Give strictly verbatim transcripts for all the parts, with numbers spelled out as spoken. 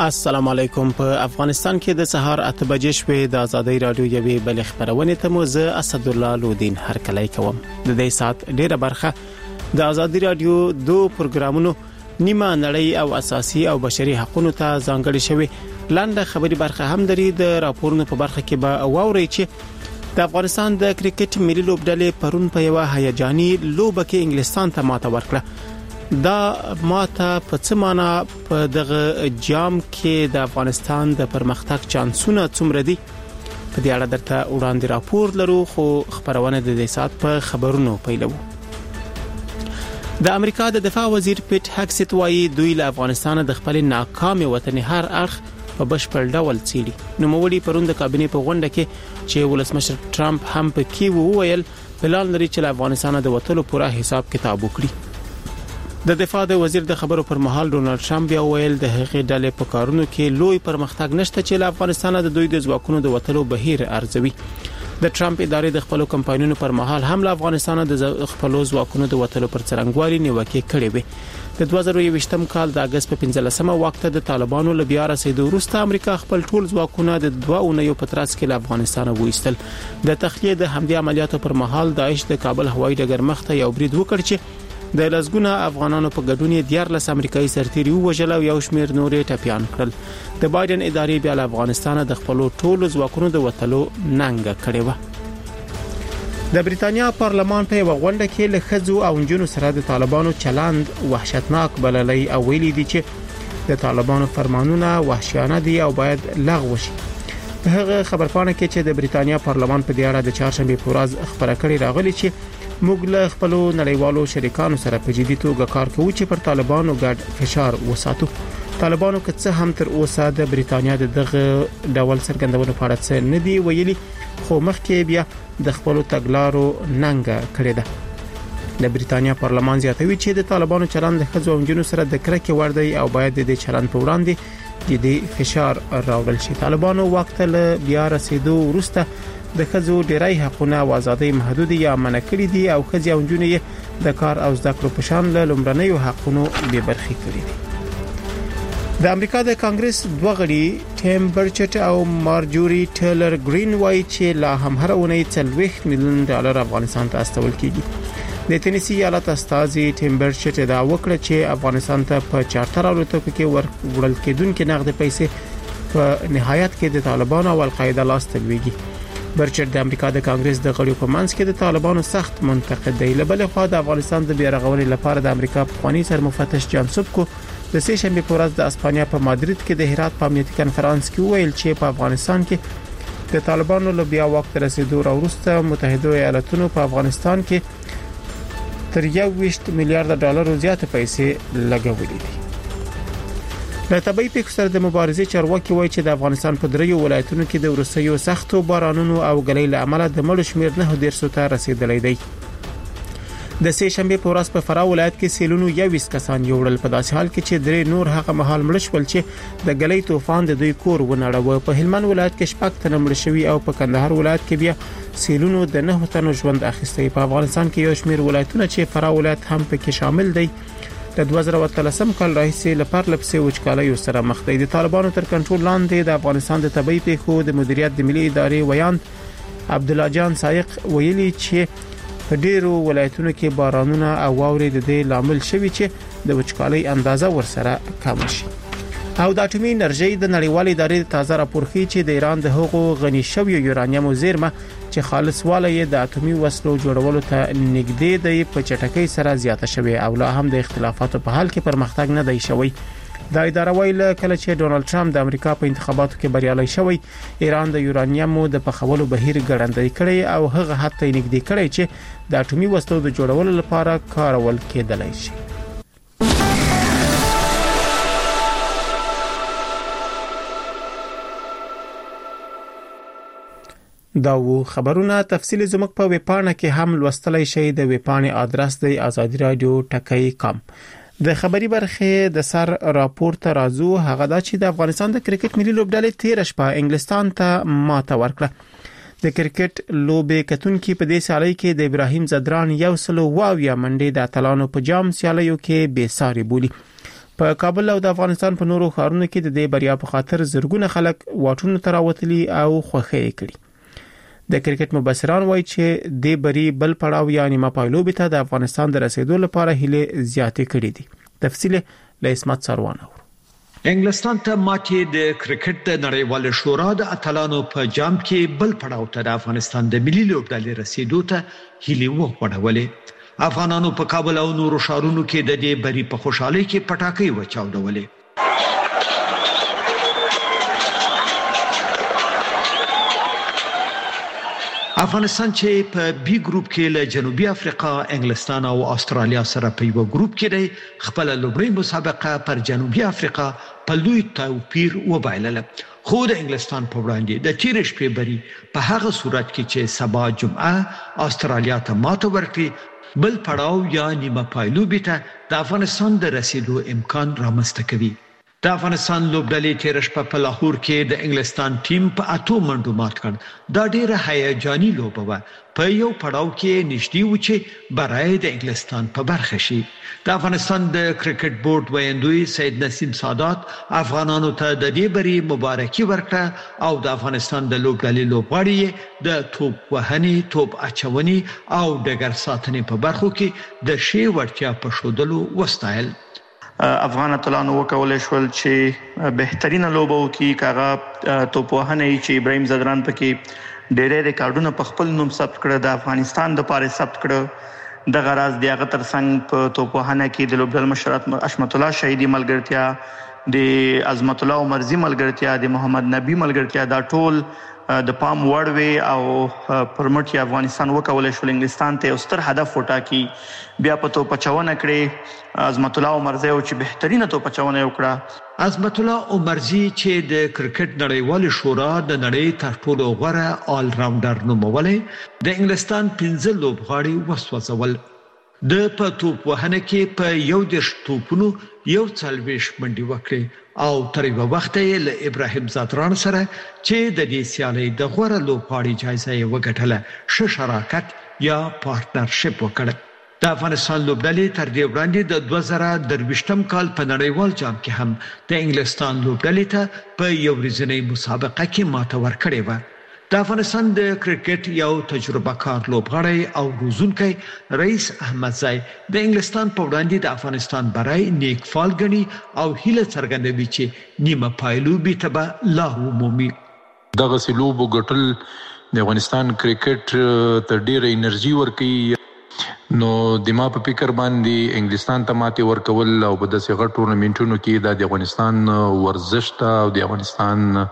السلام علیکم. په افغانستان کې د سهار اته بجې شپې د ازادۍ رادیو یوې بل خبرونه ته مو زه اسد الله لودین هرکلی کوم. د دې سات ډیره برخه د ازادۍ رادیو دوه پروګرامونو نیمه نړۍ او اساسي او بشري حقوقو ته ځانګړي شوی لاندې خبري برخه هم دري د راپورونو په برخه کې به واوري چې د افغانستان د کرکټ ملي لوبډلې پرون په یو هیجاني لوبه کې انګلستان ته ماته ورکړه. دا ماته په څه معنا په دغه جام کې د افغانستان د پرمختګ چانسونه څومره دي په دې اړه درته وړاندې راپور لرو، خو خبرونه د دې سات په خبرونو پیلو. د امریکا د دفاع وزیر پیټ هکسټ وایي دوی له افغانستان د خپل ناکام وطن هر اړخ په بشپړ ډول څیړي. نو مولي پرون د کابینې په غونډه کې چې ولسمشر ټرمپ هم په کې وویل پلان لري چې له افغانستان د وټلو پوره حساب کتاب وکړي. د دفاع د وزیر د خبرو پر مهال ډونالد ټرمپ بیا ویل د هغې ډلې په کارونو کې لوی پرمختګ نشته چې له افغانستان د دوی د ځواکونو د وټلو بهیر ارزوي. د ټرمپ ادارې د خپل کمپاینونو پر مهال هم له افغانستان د خپل ځواکونو د وټلو پر څرنګوالي نیوکه کړې وي. د دوه زره یوویشتم کال د اگست په پنځلسمه وخت د طالبانو له بیا رسیدو وروسته امریکا خپل ټول ځواکونه د دوه اونیو په ترڅ کې له افغانستان وایستل. د تخلیه د حمله عملیاتو پر مهال داعش د کابل هوایي ډګر مخته یو برید وکړ چې د لسګونه افغانانو په ګډون یې دیارلس امریکایي سرتیري وژل او یو شمېر نورې ټپيان کړل. د بایدن ادارې بیا له افغانستان د خپل ټولو ځواکونو د وټلو ننګه کړې و. د بریتانیا پارلمان په غونډه کې له خځو او نجونو سره د طالبانو چلند وحشتناک بللی او ویلي دي چې د طالبانو فرمانونه وحشیانه دي او باید لغوه شي. په هغه خبرپاڼه کې چې د بریتانیا پارلمان په دې اړه د چهارشنبه په ورځ خبره کړې راغلي چې موږ له خپل نړیوالو شریکانو سره په جدي توګه کار کوو چې پر طالبانو ګډ فشار وساتو. طالبانو که څه هم تر اوسه د بریتانیا دغه ډول څرګندونو په اړه څه نه دی ویلي، خو مخکې بیا د خپل تګلارو ننګه کړې ده. د بریتانیا پارلمان زیاتوي چې د طالبانو چلند د خځو او نجونو سره د کرکې وړ دی او باید د دې چلند په وړاندې جدي فشار راوړل شي. طالبانو وخت له بیا رسیدو وروسته د خځو ډیری حقونه او ازادۍ محدود یا منع کړي دي او خځې او نجونې د کار او زده کړو په شان له لومړنیو حقونو بې برخې کړي دي. د امریکا د کانګرس دوه غړي ټیم برچټ او مارجوري ټیلر گرین وایي چې لا هم هر اونۍ څلوېښت میلیون ډالر افغانستان ته استول کیږي. د تینیسی ایالت استازي ټیم برچټ دا وکړه چې افغانستان ته په چارټر الوتکو کې ورغړل کېدونکې نقد پیسې په نهایت کې د طالبانو او القاعده لاس ته لويږي. برچټ د امریکا د کانګرس د غړو په منځ کې د طالبانو سخت منتقد دی. له بل خوا د افغانستان د بیارغونې لپاره د امریکا پخوانی سرمفتش جان سوبکو د سه شنبه په ورځ د اسپانیا په مادرید کې د هرات په امنیتي کنفرانس کې ویل چې په افغانستان کې د طالبانو له بیا وخت رسیدو وروسته متحده ایالاتونو په افغانستان کې تر یو ویشت میلیارډ ډالر زیات پیسې لګولې دي. د طبي پیښو سره د مبارزې چارواکي وایي چې د افغانستان په دریو ولایتونو کې د ورسېو سختو بارانونو او غلې له امله د مړو شمېر نه ډیر ته رسیدلی دی. د سه شنبه په ورځ په فراه ولایت کې سیلونو یویس کسان یوړل، په داسې حال کې چې درې نور هغه مهال مړ شول چې د غلې طوفان د دوی کور ونړاوه. په هلمند ولایت کې شپږ تنه مړ شوي او په کندهار ولایت کې بیا سیلونو د نه تنو ژوند اخیستی. په افغانستان کې یو شمېر ولایتونه چې فراه ولایت هم پکې شامل دی د دوه زره اتلسم کال راهیسې لپاره لپسې وچکالۍ سره مخ دي. د طالبانو تر کنټرول لاندې د افغانستان د طبي پیښو د مدیریت د ملي ادارې ویاند عبد الله جان سایق ویلي چې په ډیرو ولایتونو کې بارانونه او واورې د دې لامل شوي چې د وچکالۍ اندازه ورسره کم شي. او د اټومي انرژي د نړیوالې ادارې تازه راپور ښيي چې د ایران د هغو غني شویو یورانیم زیرمه چې خالص واله یې د اټومي وسلو جوړولو ته نږدې دی په چټکۍ سره زیاته شوې او لا هم د اختلافاتو په حال کې پرمختګ نه دی شوی. دا اداره ویل کله چې ډونالد ټرمپ د امریکا په انتخاباتو کې بریالي شوی، ایران د یورانیم د پخولو بهیر ګړندی کړی او هغه حتی نږدې کړی چې د اټومي وسلو د جوړولو لپاره کارول کېدلای شي. دا و خبرونه تفصیل زموږ په ویبپاڼه کې هم لوستلای شئ. د ویبپاڼې آدرس دی آزادی رادیو ټکی کام. د خبري برخه د سر راپور ته راځو. هغه دا چې د افغانستان د کرکټ ملي لوبډلې تیر شپه انګلستان ته ماته ورکړه. د کرکټ لوبې کتونکو په دې سالۍ کې د ابراهیم زدران یو سلو واویا منډې د اتلانو په جام سیالیو کې بې ساري بولی. په کابل او د افغانستان په نورو ښارونو کې د دې بریا په خاطر زرګونه خلک واټونو ته راوتلي او خوښي کړي د کرکټ مبصران وایي چې د بری بل پړاو یا نیمه پایلوبې ته د افغانستان د رسیدو لپاره هیله زیاتې کړې دي تفصیل له اسمت سروان. انګلستان ته ماتې د کرکټ د نړیوال شورا د اتلانو په جام کې بل پړاو ته د افغانستان د ملي لوبډلې رسیدو ته هیله وغوړولې. افغانانو په کابل او نورو ښارونو کې د دې بری په خوشحالۍ کې پټاکۍ وچاودولې. افغانستان چې په بي ګروپ کې له جنوبي افریقا، انګلستان او استرالیا سره په یو ګروپ کې دی، خپل لومړی مسابقه پر جنوبي افریقا په لوی توپیر وبایلله. خو د انګلستان په وړاندې د تیر شپې بری په هغه صورت کې چې سبا جمعه استرالیا ته ماته ورکړي بل پړاو یا نیمه پایلوبې ته د افغانستان د رسیدو امکان رامنځته کوي. د افغانستان لوبډلې تیر شپه په لاهور کې د انګلستان ټیم په اتو منډو مات کړ. دا ډیره هیجاني لوبه وه. په یو پړاو کې نږدې و چې برای د انګلستان په برخه شي. د افغانستان د کرکټ بورډ ویاندوی سید نسیم سادات افغانانو ته د دې بری مبارکي ورکړه او د افغانستان د لوبډلې لوبغاړي د توپ وهنې، توپ اچونې او ډګر ساتنې په برخو کې د شی وړتیا په ښودلو وستایل. افغان اتلانو وکولای شول چې بهترینه لوبه وکړي. کاغه توپ وهنه چې ابراهیم زدران پکې ډېرې ریکارډونه په خپل نوم ثبت کړ، د افغانستان د پاره ثبت کړ. د غراز دی هغه ترڅنګ په توپ وهنه کې د لوبډل مشرات اشمت الله شهیدی ملګرتیا، د عظمت الله عمرزي ملګرتیا، د محمد نبی ملګرتیا، دا ټول د پام وړ وی او پرمټ افغانستان وکولای شول انګلستان ته ستر هدف وټاکي. بیا په توپ چونه کړې عظمت الله عمرزي او چې بهترینه توپ چونه وکړه. عظمت الله عمرزي چې د کرکټ نړیوال شورا د نړۍ تر ټولو غوره آل راونډر نومولې، د انګلستان پنځه لوبغاړي وسوځول. د په توپ وهنه کې په یو دېرش توپونو یو څلوېښت منډې وکړې او تر یوه وخته یې له ابراهیم زدران سره چې د دې سیالۍ د غوره لوبغاړي جایزه یې وګټله ښه شراکت یا پارتنرشپ وکړ. د افغانستان لوبډلې تر دې وړاندې د دوه زره درویشتم کال په نړیوال جام کې هم د انګلستان لوبډلې ته په یو ورځنۍ مسابقه کې ماته ورکړې وه. د افغانستان د کرکټ یو تجربه کار لوبغاړی او روزونکی رئیس احمدزی د انګلستان په وړاندې د افغانستان برای نیک فال ګڼي او هیله څرګندوي چې نیمه پایلوبې ته به لار ومومي. دغسې لوبو ګټل د افغانستان کرکټ ته ډېره انرژي ورکوي. نو د ما په فکر باندې انګلستان ته ماتې ورکول او په داسې غټ ټورنمنټونو کې د افغانستان ورزش ته او د افغانستان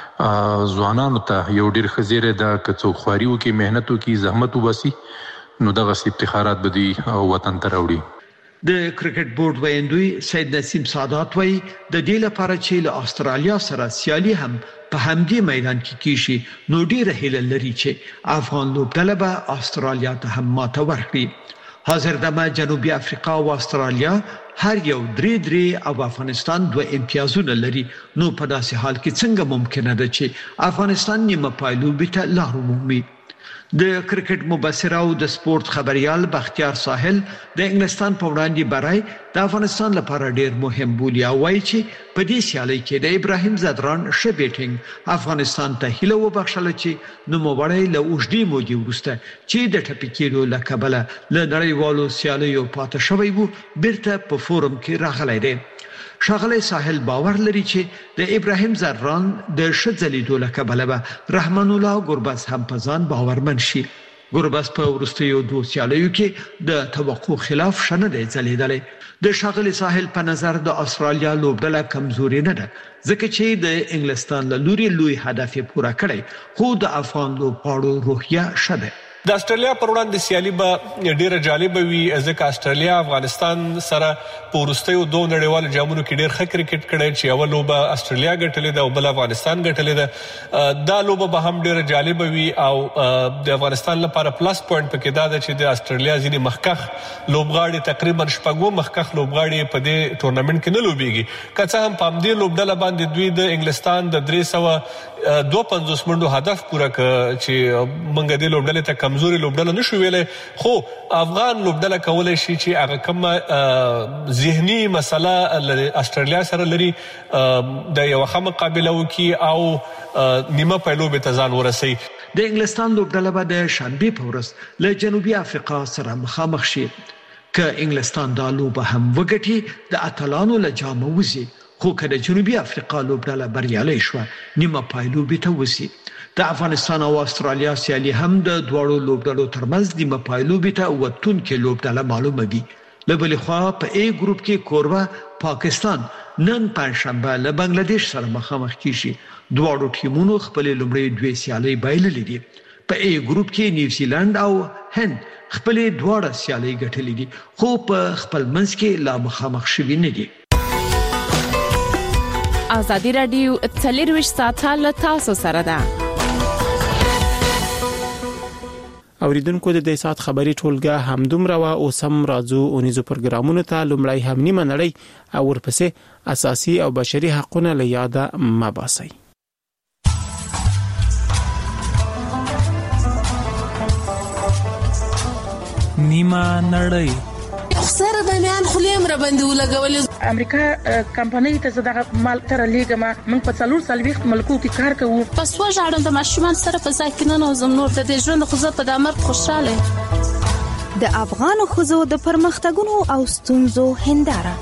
ځوانانو ته یو ډیر خزیره ده که څوک خواري وکړي، مهنت وکړي، زحمت وباسي، نو دغسې افتخارات به دوی وطن ته راوړي. د کرکټ بورډ ویاندوی سید نسیم سادات وایي د دې لپاره چې له استرالیا سره سیالي هم په همدې میدان کې کیږي، نو ډیره هیله لري چې افغان لوبډله به استرالیا ته هم ماته ورکړي. حاضر دمه جنوبي افریقا او استرالیا هر یو درې درې او افغانستان دوه امتیازونه لري. نو په داسې حال کې څنګه ممکنه ده چې افغانستان نیمه پایلوبې ته لار ومومي؟ د کرکټ مبصر او د سپورت خبريال بختیار ساحل د انګلستان په وړاندې برای د افغانستان لپاره ډیر مهم بولي او وایي چې په دې سیالۍ کې د ابراهیم زدران ښه بیټینګ افغانستان ته هیله وبخښله چې نوموړی له اوږدې مودې وروسته چې د ټپي کېدو له کبله له نړیوالو سیالیو پاتې شوی و بیرته په فورم کې راغلی دی. ښاغلی ساحل باور لري چې د ابراهیم زدران د ښه ځلیدو له کبله به رحمان الله ګربز هم په ځان باورمن شي. ګربز په وروستیو دوو سیالیو کې د توقع خلاف ښه نه دی ځلیدلی. د ښاغلي ساحل په نظر د استرالیا لوبډله کمزوري نه ده، ځکه چې د انګلستان له لوري لوی هدف یې پوره کړی، خو د افغان لوبغاړو روحیه ښه ده. د استرالیا پر وړاندې سیالي به ډیره جالبه وي، ځکه استرالیا افغانستان سره په وروستیو دوه نړیوالو جامونو کې ډیر ښه کرکټ کړی چې یوه لوبه استرالیا ګټلې ده او بل افغانستان ګټلې ده. دا لوبه به هم ډیره جالبه وي او د افغانستان لپاره پلس پوینټ پکې دا ده چې د استرالیا ځینې مخکښ لوبغاړي تقریبا شپږ اووه مخکښ لوبغاړي په دې ټورنمنټ کې نه لوبېږي. که څه هم په همدې لوبډله باندې دوی د انګلستان د درې سوه دوه پنځوس منډو هدف پوره کړ چې موږ دې لوبډلې ته کمزوري لوبډله نشو ویلای، خو افغان لوبډله کولای شي چې هغه کومه ذهني مسله لري استرالیا سره لري د یو ښه مقابله وکړي او نیمه پایلوبې ته ځان ورسوي. د انګلستان لوبډله به د شنبې په ورځ له جنوبي افریقا سره مخامخ شي. که انګلستان دا لوبه هم وګټي د اتلانو له جامه وځي، خو که د جنوبي افریقا لوبډله بریالۍ شوه نیمه پایلوبې ته وځي. د افغانستان او استرالیا سیالي هم د دواړو لوبډلو ترمنځ نیمه پایلوبې ته وتونکې لوبډله معلومه وي. له بلې خوا په ای ګروپ کې کوربه پاکستان نن پنځشنبه له بنگلاديش سره مخامخ کیږي. دواړو ټیمونو خپل لومړی دوه سیالۍ بایللې دي. په ای ګروپ کې نیوزیلند او هند خپل دواړه سیالۍ ګټلې دي، خو په خپل منځ کې لا مخامخ شوي نه دي. ازادي رادیو څلرویشت ساعته له تاسو سره ده. اوریدونکو د دې سات خبري ټولګه همدومره وا او سم راځو اونیزو پروګرامونو ته لومړی هم نیمه نړۍ او ورپسې اساسي او بشري حقوقونه له یاده مباسي. نیمه نړۍ سره د میان خلیم را باندې ولګول. امریکا کمپنۍ ته زداغه مال تر لیګما موږ په څلور سال وخت ملکو کې کار کوو. پس وژاړم د ماشومان سره په ځکه نه زم نور د دې ژوند خو زه په دامر خوشاله. د افغان خوځو د پرمختګونو او ستونزو هنداره.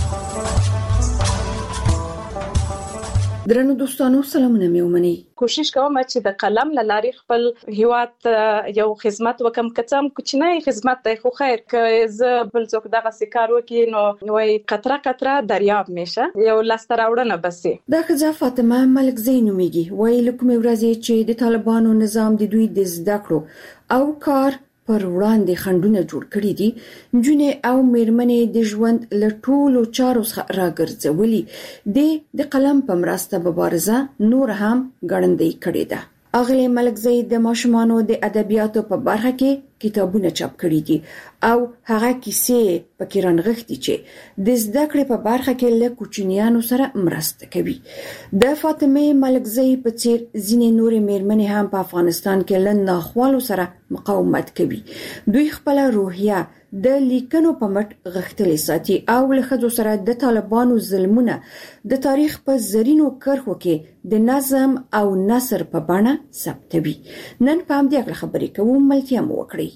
درنو دوستانو سلامونه مې ومني. کوشش کوم چې د قلم لاري خپل هیواد یو خدمت وکم، کڅم کوچنی خدمت دی خو خیر که ز بل څوک دغه سکار وکي نو وای قطره قطره دریاب میشه یو لاستراوړنه بسي. دا خزه فاطمه ملک زینو میږي وای لکه مې ورځي چې د طالبانو نظام د دوی د زده کړو او کار پر وړاندې خندونه جوړ کړی دي. جنې او میرمنې د ژوند له ټولو چارو څخه راګرځولي دي د قلم په مرسته مبارزه نور هم ګړندۍ کړې ده. اغلی ملک زید د ماشومانو د ادبیاتو په برخه کې کتابونه چاپ کړي دي او هغه کیسې پکې رانغښتي چې د زده کړې په برخه کې له کوچنیانو سره مرسته کوي. د فاطمه ملک زید په څیر ځینې نورې میرمنې هم په افغانستان کې له ناخوالو سره مقاومت کوي. دوی خپل روحیه د لیکنو په مټ غښتلې ساتي او له ښځو سره د طالبانو ظلمونه د تاریخ په زرینو کرښو کې د نظم او نثر په بڼه ثبتوي. نن په همدې خبرې کوو، ملتیا مو وکړئ.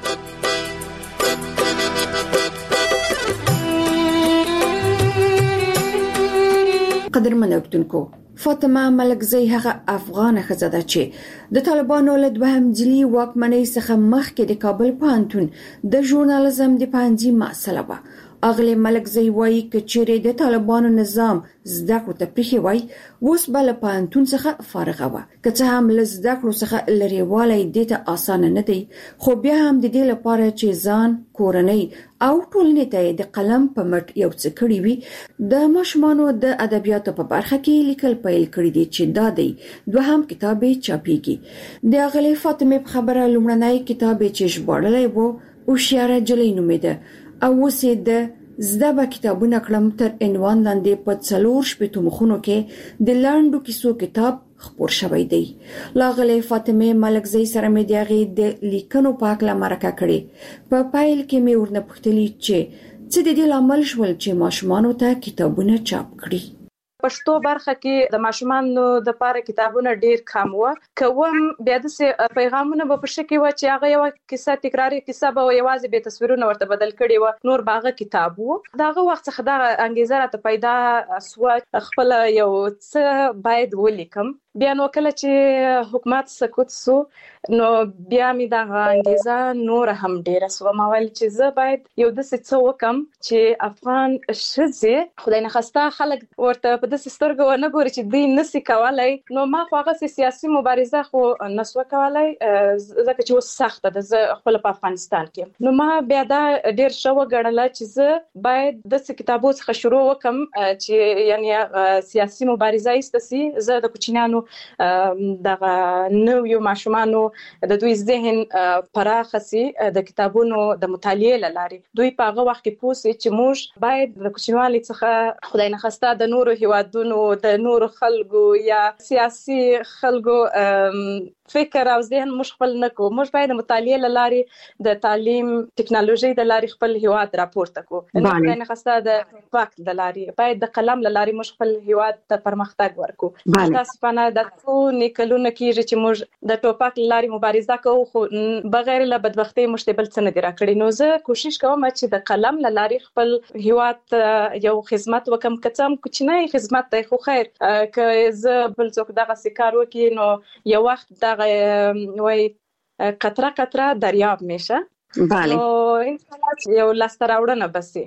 قدرمن اوریدونکو، فاطمه ملکزی هغه افغانه ښځه ده چې د طالبانو له دوهم ځلي واکمنۍ څخه مخکې د کابل پوهنتون د ژورنالیزم د پوهنځي محصله وه. اغلی ملکزی وایي که چیرې د طالبانو نظام زده کړو ته پریښی وای اوس به له پوهنتون څخه فارغه وه. که څه هم له زده کړو څخه لرېوالی دې ته اسانه نه دی، خو بیا هم د دې لپاره چې ځان، کورنۍ او ټولنې ته د قلم په مټ یو څه کړي وي، د ماشومانو د ادبیاتو په برخه کې لیکل پیل کړي دي چې دا دی دوهم کتاب یې چاپیږي. د اغلی فاطمه په خبره لومړنی کتاب یې چې ژباړلی و هوښیاره نجلۍ نومیده او اوس یې د زده به کتابونه کړم تر عنوان لاندې په څلور شپېتو مخونو کې د لنډو کیسو کتاب خپور شوی دی. لاغلی فاطمه ملکزی سره مې د هغې د لیکنو په هکله مرکه کړې. په پیل کې مې ورنه پوښتلي چې څه د دې لامل شول چې ماشومانو ته کتابونه چاپ کړي. پښتو برخه کې د ماشومانو د پاره کتابونه ډیر کم و، کوم بیا د پیغامونه په شکل و چې هغه یو کیسه تکراری کیسه به یوازې به تصویرونه ورته بدل کړي و، نور باغه کتاب وو. داغه وخت څخه دا انګیزه راته پیدا سو خپل یو څه باید ولیکم. بیا نو کله چې حکومت سکوت سو نو بیا می دا انګیزه نور هم ډیره سو. ما ویل چې زه باید یو د څه وکم چې افغان ښځې خدای نه خواسته خلک ورته په داسې سترګو نه ګوري چې دوی نسي کولای. نو ما خو هغه سیاسي مبارزه خو نسو کولای ځکه چې اوس سخته ده، زه خپل په افغانستان کې. نو ما بیا دا ډیر شو غړله چې زه باید د کتابو څخه شروع وکم چې یعنی سیاسي مبارزه ایستسي. زه د کوچنیانو دغه نویو ماشومانو د دوی ذهن پراخه سي د کتابونو د مطالعې لاري. دوی په هغه وخت کې پوښي چې موږ باید د کوچنیوالي څخه خدای نه خواسته د نورو هیوادونو د نورو خلکو یا سیاسي خلکو فکر او ذهن موږ خپل نه کوو. موږ باید مطالعه لارې د تعلیم ټکنالوژي د لارې خپل هیواد راپورته کوو. نه نه خاصه د وخت د لارې باید د قلم لارې موږ خپل هیواد ته پرمختګ ورکړو. تاسو په د څو نیکلونه کېږي چې موږ د ټوپک لارې مبارزه کوو خو بغیر له بدبختۍ موږ بل څه نه دی راکړی. نو زه کوشش کوم چې د قلم لارې خپل هیواد یو خدمت وکم، کڅم کوچنی خدمت دی خو خیر که زه بل څوک دغه کار وکړي نو یو وخت دغه وای قطره قطره دریاب میشه. بله. نو انشاءالله یو لاسته راوړنه بسي.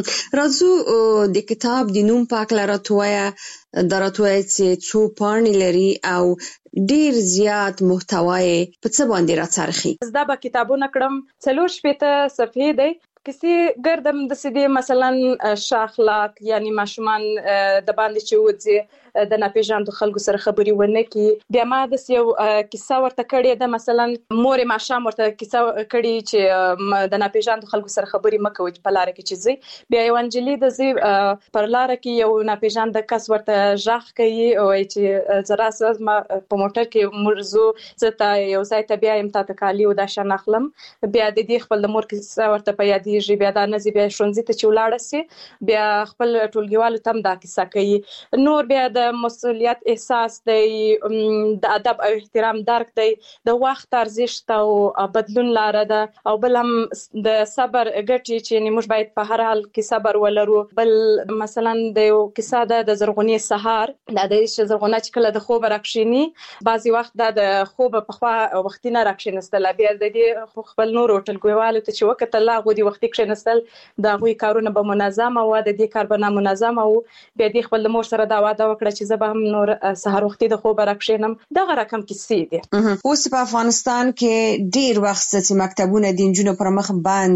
راځو د کتاب د نوم پاک لراتویا دراتویا چې څو پاڼې لري او ډیر زیات محتوای په څه باندې راڅرخي. زدا به کتابونه کړم څلور شپږ صفحې دی کسی ګردم د سدي مثلا شاخلاق یعنی ماشومان د باندې چې وځي د ناپېژاندو خلکو سره خبري ونه کی. بیا ما د یو کیسه ورته کړې ده، مثلا مور ماشام ورته کیسه کړې چې د ناپېژاندو خلکو سره خبري مکوي په لار کې چې زی. بیا یو انجلی د زی پر لار کې یو ناپېژاند کس ورته ژغ کوي او چې زرا ساز ما په موټر کې مرزو زته یو ځای ته بیا ام ته کالی او د شان اخلم. بیا د دې خپل د مور کیسه ورته په یاد دی بیا د نزی بیا شونځي ته چولاړه سي بیا خپل ټولګیوالو تم دا کیسه کوي. نور بیا د مسؤلیت احساس دی، د ادب او احترام درک دی، د وخت ارزښت او بدلون لار ده او بل هم د صبر ګټي چې موږ باید په هر حال کې صبر ولرو. بل مثلا د یو کیسه ده د زرغونی سهار د دې زرغونه چې کله د خوب راکښینی بعضی وخت د خوب په خوا وختي نه راکښینستل بیا د دې خپل نور ټولګیوالو ته چې وخت الله غوډي وختي کښینستل دا غوي کارونه به منظم او د دې کار به نه منظم او بیا د خپل مور سره دا وعده وکړه چې زه به هم نور سحر وختي د خوب راکښینم. دغه رقم کیسې دي. اوس په افغانستان کې ډیر وخت چې مکتبونه د نجونو پر مخ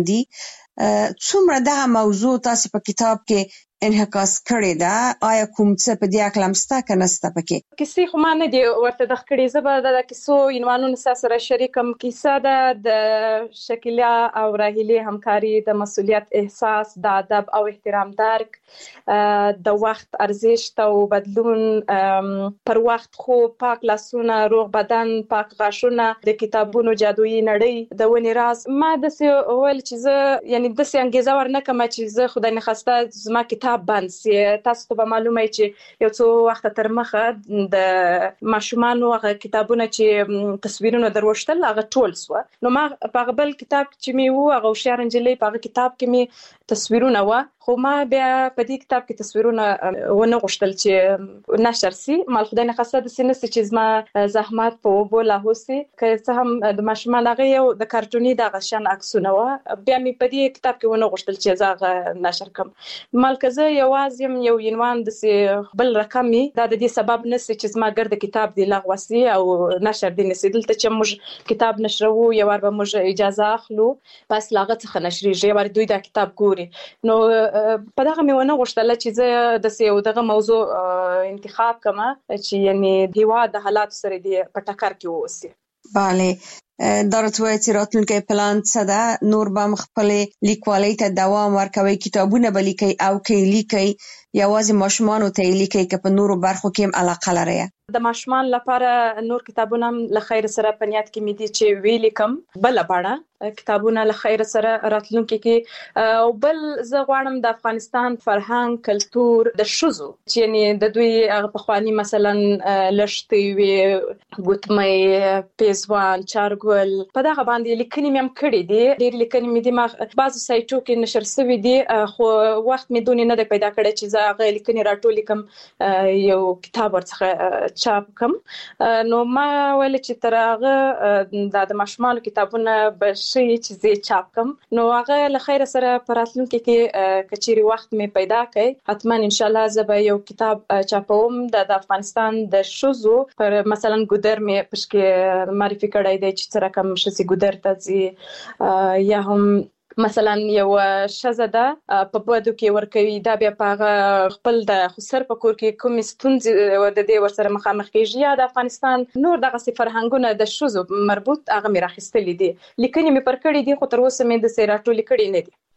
باندې څومره دغه موضوع تاسو په کتاب کې انعکاس کړی دا، آیا کوم څه په دې اکلم ستا کنه ستا پکې؟ کیسې خو ما نه دی ورته د خکړې زبر د کیسو عنوانونو سره شریکم. کیسه ده د شکیلا او راهیلې همکاري، د مسؤلیت احساس، د ادب او احترام درک، د وخت ارزښت او بدلون، پر وخت خو پاک لاسونه، روغ بدن، پاک غاښونه، د کتابونو جادویي نړۍ، د ونې راز. ما د څه ول چې زه یعنی د څه انګیزه ورنکم چې زه خدای نه خواسته زما کتاب بند سي. تاسو ته به معلومه چې یو څو وخت تر مخه د ماشومانو هغه کتابونه چې تصویرونه دروشتل هغه ټول سو. نو ما په بل کتاب چې می وو هغه شهر انجلې په کتاب کې می تصویرونه و، خو ما بیا په دې کتاب کې تصویرونه ونه غوښتل چې نشر سي. مال خدای نه خواسته د سینې چې زما زحمت په وبو لاهوسي که څه هم د ماشومان هغه یو د کارټونی د غشن عکسونه و، بیا می په دې کتاب کې ونه غوښتل چې زه نشر کم. مال که زه یوازې یو عنوان د بل رقمي دا د دې سبب نشي چې زما ګرد کتاب دی لغوسي او نشر دی نشي. دلته چې موږ کتاب نشرو یو ور به موږ اجازه اخلو بس لاغه څخه نشریږي یو ور دوی دا کتاب ګوري. نو په دغه مې ونه غوښتل چې زه د سیو دغه موضوع انتخاب کما چې یعنی دیوا د حالات سره دی په ټکر کې ووسی. bale درتوی چې راتلونکي پلان څه ده؟ نور به خپل لیکوالۍ ته دوام ورکوي، کتابونه به لیکي او کې لیکي یوازې ماشومان ته لیکي که په نورو برخو کې هم علاقه لري؟ د ماشومان لپاره نور کتابونه له خیر سره پنیات کې مې دي چې ویل کم بل باړه کتابونه له خیر سره راتلونکي کې. او بل زه غواړم د افغانستان فرهنګ، کلچر، د شوزو چې یعنی د دوی په خواني مثلا لشتي وي ګوتمې، پیزوان، چارګل په دغه باندې لیکنې مې هم کړې دي. ډېر لیکنې مې دي ما بعضو سایټو کې نشر شوي دي خو وخت مې دونې نه دی پیدا کړی چې زه هغه لیکنې راټولې کم یو کتاب ورڅخه چاپ کم. نو ما ویل چې تر هغه د ماشومانو کتابونه به شي چې زه چاپ کم. نو هغه له خیر سره پر راتلونکي کې کچيري وخت مې پیدا کړي حتما ان شاء الله زه به یو کتاب چاپوم د افغانستان د شوزو پر مثلا ګودر مې پښکې معرفي کړی دی چې څنګه کوم شسي ګودر ته زی یا هم مثلا یو شزه ده په بودو کې ورکوي دا بیا په خپل د خسر په کور کې کوم ستونزې د دې ورسره مخامخ کیږي. یا د افغانستان نور دغه فرهنګونه د شوزو مربوط هغه مې راخستلې دي، لیکنې مې پر کړې دي خو تر اوسه مې د سیراټو لیکړې نه دي.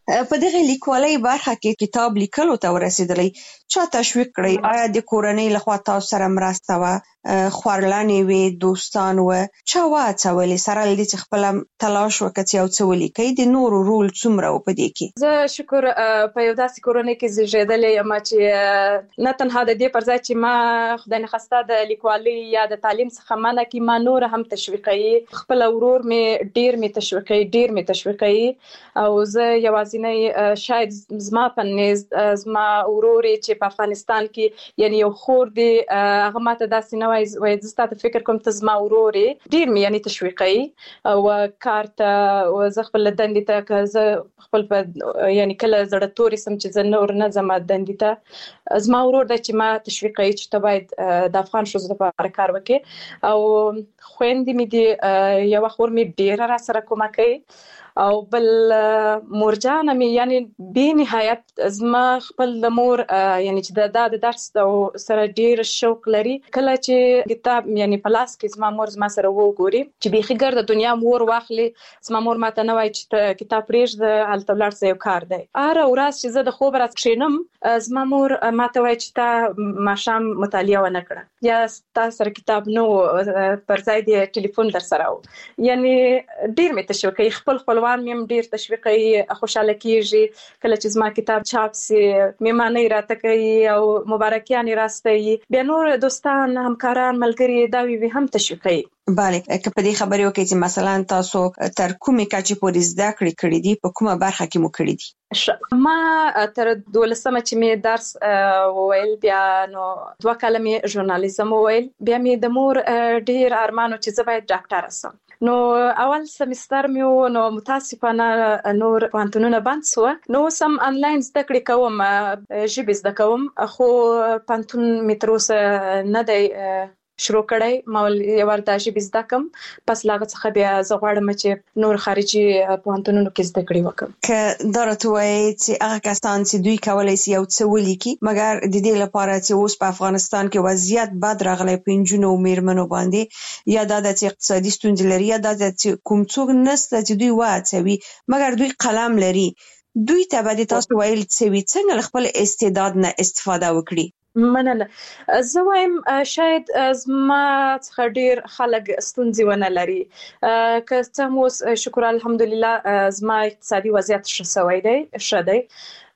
په دغه لیکوالۍ برخه کې کتاب لیکلو ته ورسېدلې، چا تشویق کړی؟ آیا د کورنۍ لخوا تاسو سره مرسته وه، خورلانې وې، دوستان وه، چا وهڅولې سره له دې چې خپله تلاش وکړه چې یو څه ولیکئ؟ د نورو رول څومره و په دې کې؟ زه شکر په یو داسې کورنۍ کې زیږېدلې یم چې نه تنها د دې پر ځای چې ما خدای نخواسته د لیکوالۍ یا د تعلیم څخه منع کړي، ما نور هم تشویقوي. خپل ورور مې ډېر مې تشویقوي ډېر مې تشویقوي او زه یوازینی شاید زما په نیز زما ورور چې په افغانستان کې یعنی یو خور دی، هغه ماته داسې نه وایي وایي زه ستا ته فکر کوم ته زما ورور یې، ډېر مې یعنی تشویقوي او کار ته زه خپل دندې ته که زه خپل په یعنی کله زړه تورې سم چې زه نور نه ځم دندې ته، زما ورور دی چې ما تشویقوي چې ته باید د افغان ښځو لپاره کار وکړې. او خویندې مې دي، یوه خور مې ډېره را سره کومک کوي او بل مورجانه مې یعنی بې نهایت زما خپل د مور یعنی چې دا د درس سره ډېر شوق لري. کله چې کتاب یعنی په لاس کې زما مور زما سره وګوري چې بیخي ګرده دنیا مور واخلي، زما مور ماته نه وایي چې کتاب پرېږده هلته ولاړ شه یو کار دی. هره ورځ چې زه د خوب را کښېنم زما مور ماته وایي چې تا ماښام مطالعه ونه کړه یا تا سره کتاب نه و، پر ځای د ټلیفون در سره و. یعنی ډېر مې تشویقوي، خپل خپلوان مې هم ډېر تشویقوي، خوشحاله کېږي کله چې زما کتاب چاپ سي، مېمانۍ راته کوي او مبارکیانې راستوي. بیا نور دوستان، همکاران، ملګري دا وي هم تشویقوي. بله، که په دې خبرې وکړئ چې مثلا تاسو تر کومې کچې پورې زده کړې کړي دي، په کومه برخه کې مو کړي دي؟ ما تر دولسمه چې مې درس وویل، بیا نو دوه کاله مې ژورنالیزم وویل، بیا مې د مور ډېر ارمان و چې زه باید ډاکټره سم. نو اول سمستر مې و، نو متاسفانه نور پوهنتونونه بند سوه، نو اوس هم انلاین زده کړې کوم، ژبې زده کوم، خو پوهنتون مې تر اوسه نه دی شروع کړی. ما یو ور د ژبې زده کوم، پس له هغه څخه بیا زه غواړم چې نور خارجي پوهنتونونو کې زده کړې وکړم. که دا راته ووایې چې هغه کسان چې دوی کولی شي یو څه ولیکي، مګر د دې لپاره چې اوس په افغانستان کې وضعیت بد راغلی په نجونو او میرمنو باندې، یا دا ده چې اقتصادي ستونزې لري، یا دا ده چې کوم څوک نشته چې دوی وهڅوي مګر دوی قلم لري، دوی ته به د تاسو ویل څه وي څنګه له خپل استعداد نه استفاده وکړي؟ مننه. زه وایم شاید زما څخه ډېر خلک ستونزې ونه لري، که څه هم اوس شکر الحمدلله زما اقتصادي وضعیت ښه سوی دی، ښه دی،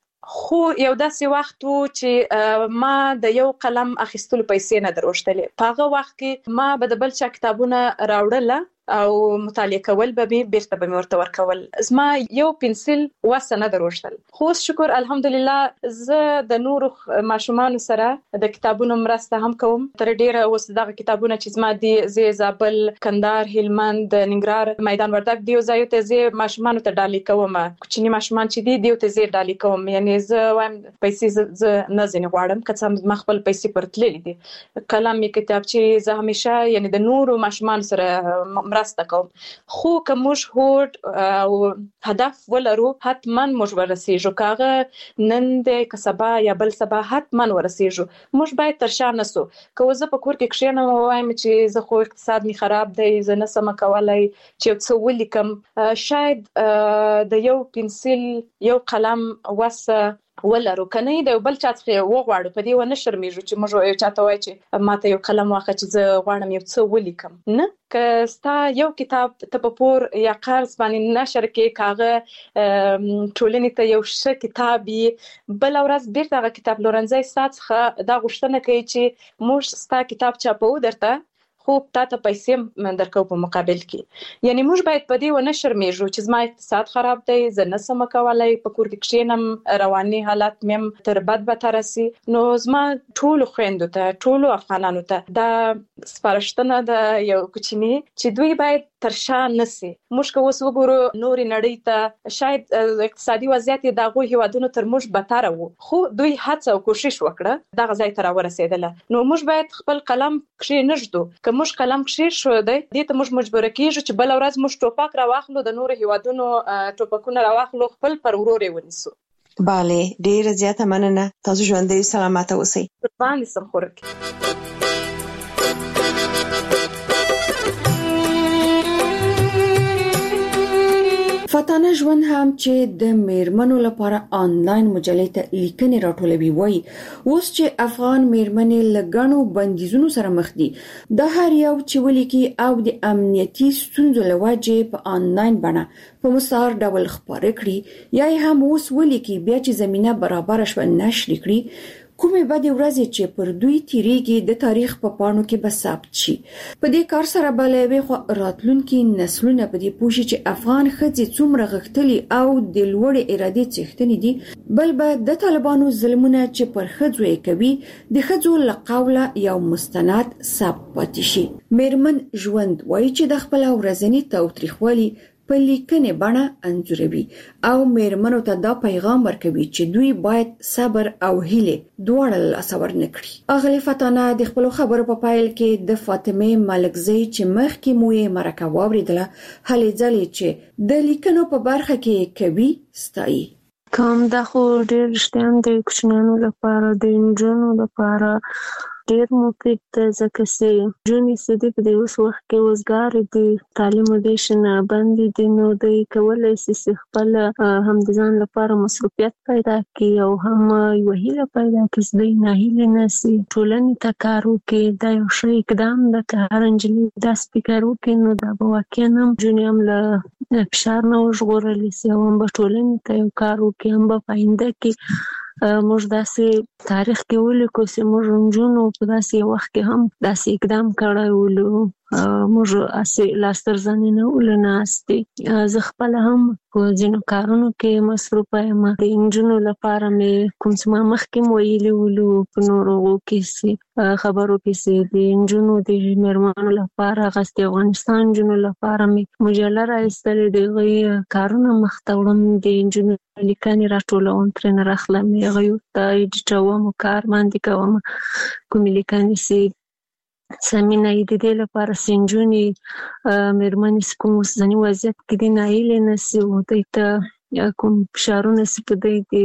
خو یو داسې وخت و چې ما د یو قلم اخیستلو پیسې نه دروښتلې. په هغه وخت کې ما به د بل چا کتابونه راوړله او مطالعه کول به مې بیرته به مې ورته ورکول، زما یو پنسل وسه نه دروښتل. خو اوس شکر الحمدلله زه د نورو ماشومانو سره د کتابونو مرسته هم کوم. تر ډیره اوس دغه کتابونه چې زما دي، زه زابل، کندهار، هلمند، ننګرهار، میدان وردګ دیو ځایو ته زه ماشومانو ته ډالۍ کوم، کوچني ماشومان چې دي دیو ته زه ډالۍ کوم. یعنی زه وایم پیسې زه نه ځینې غواړم، که څه هم ما خپل پیسې پر تللې دي، قلم یې کتابچې زه همیشه یعنی د نورو ماشومانو سره مرسته کوم. خو که موږ هوډ او هدف ولرو حتما موږ ورسیږو، که هغه نن دی که سبا یا بل سبا حتما ورسیږو. موږ باید تر شا نسو. که زه په کور کې کښېنم او وایم چې زه خو اقتصاد مې خراب دی، زه نه سم کولی چې یو څه ولیکم، شاید د یو پنسل یو قلم وسه ولرو، که نه د یو بل چا څخه وغواړو، په دې ونه شرمېږو چې موږ یو چاته وایو چې ماته یو قلم واخله چې زه غواړم یو څه ولیکم. نه، که ستا یو کتاب ته په پور یا قرض باندې نشر کې، که هغه ټولنې ته یو ښه کتاب وي، بله ورځ بیرته هغه کتاب پلورنځی ستا څخه دا غوښتنه کوي چې موږ ستا کتاب چاپوو درته، خو تا ته پیسې درکو په مقابل کې. یعنی موږ باید په دې ونه شرمېږو چې زما اقتصاد خراب دی، زه نه سم کولی، په کور کې کښېنم، رواني حالت مې هم تر بد بدتره سي. نو زما ټولو خویندو ته، ټولو افغانانو ته دا سپارښتنه ده یو کوچني چې دوی باید تر شا نسی. موږ که اوس وګورو نورې نړۍ ته، شاید اقتصادي وضعیت یې د هغو هیوادونو تر موږ بدتره و، خو دوی هڅه او کوشش وکړه دغه ځای ته راورسېدله. نو موږ باید خپل قلم کښېنږدو. که موږ قلم کښېښودی، دې ته موږ مجبوره کېږو چې بله ورځ موږ ټوپک راواخلو، د نورو هیوادونو ټوپکونه راواخلو، خپل پر ورور یې ونیسو. بله، ډېره زیاته مننه. تاسو ژوندۍ سلامته اوسئ. قربان دې سم خورکې. فاتانه ژوند هم چې د میرمنو لپاره آنلاین مجلې ته لیکنې راټولوي وایي اوس چې افغان میرمنې له ګڼو بندیزونو سره مخ دي د هر یو چې ولیکي او د امنیتي ستونزو له وجې په آنلاین بڼه په مستعار ډول خپاره کړي یا هم اوس ولیکي بیا چې زمينه برابر شوه نشر کړي کومې بدې ورځې چې پر دوی تیریږي د تاریخ په پاڼو کې به ثبت شي. په دې کار سره به له یوې خوا راتلونکي نسلونه په دې پوه شي چې افغان ښځې څومره غښتلي او د لوړې ارادې څښتنې دي، بل به د طالبانو ظلمونه چې پر ښځو یې کوي د ښځو له قوله یو مستند ثبت پاتې شي. میرمن ژوند وایي چې د خپل ورځني تاوتریخوالي په لیکنې بڼه انځوروي او میرمنو ته دا پیغام ورکوي چې دوی باید صبر او هیله دواړه لاسه ورنه کړي. اغلی فاتانه د خپل خبرو په پایل کې د فاطمه ملکزی چې مخکې مو یې مرکه واوریدله هلې ځلې چې د لیکنو په برخه کې کوي ستایي. کوم دا خو ډېر رښتیا د کوچنیانو لپاره د نجونو لپاره ډېر مفید دی ځکه چې نجونې چې دي په دې اوس وخت کې وزګارې دي، تعلیم ودې شنه بندې دي، نو دوی کولی شي چې خپل هم د ځان لپاره مصروفیت پیدا کړي او هم یوه هیله پیدا کړي چې دوی ناهیلې نه شي، ټولنې ته کار وکړي. دا یو ښه اقدام ده که هره نجلۍ داسې فکر وکړي نو دا به واقعا هم نجونې هم له فشار نه وژغورلی شي او هم به ټولنې ته یو کار وکړي، هم به په آینده کې موږ داسې تاریخ کې ولیکو چې موږ نجونو په داسې وخت کې هم داسې اقدام کړی ولو، موږ اسې لاس تر زنې نه ولو ناستې. زه خپله هم په ځینو کارونو کې مصروفه یم. د نجونو لپاره مې کوم څه ما مخکې م ویلي ولو په نورو کې چې خبرو کې چې د نجونو د میرمنو لپاره هغسې د افغانستان نجونو لپاره مې مجله راایستلې، د هغوی کارونه مخته وړم، د نجونو لیکنې راټولوم، ترېنه راخلم، هغوی ورته ایډیټوم، کار باندې کوم. کومې لیکنې چې سمینه یې د دې لپاره چې نجونې میرمنې چې کوم اوسني وضعیت کې دي ناهیلې نه شي، دوی ته کوم فشارونه چې په دوی دي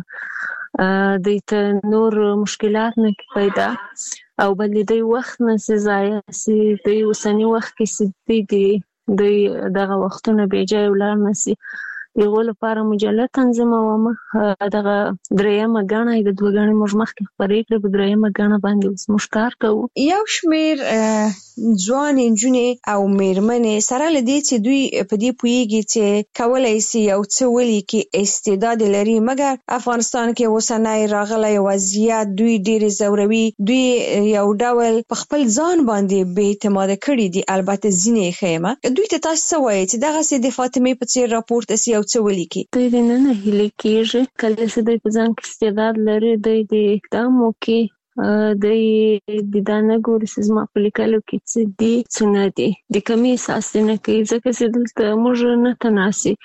هغه دوی ته نور مشکلات نه پیدا او بل دوی وخت نه شي ضایع شي. دوی اوسني وخت کې چې دوی دي دوی دغه وختونه بېجایه ولاړ نه شي. د هغو لپاره مجله تنظیموم. دغه درېیمه ګڼه یې د دوه ګڼې موږ مخکې خپرې کړې، په درېیمه ګڼه باندې اوس موږ کار کوو. یو شمېر ځوانې نجونې او میرمنې سره له دې چې دوی په دې پوهېږي چې کولی شي یو څه ولیکي، استعداد لري، مګر افغانستان کې اوسنی راغلی وضعیت دوی ډېرې ځوروي، دوی یو ډول په خپل ځان باندې بې اعتماده کړي دي. البته ځینې یې ښه یم. دوی ته تاسو څه وایئ چې دغسې د فاطمې په څېر راپورته سي څه ولیکي؟ دوی د نه نه هیلې کېږي. کله چې دوی په ځان کې استعداد لري دوی د اقدام وکړي، دوی د دا نه ګوري چې زما په لیکلو کې څه دي څه نه دي، د کمې احساس یې نه کوي ځکه چې دلته موږ نه تناسي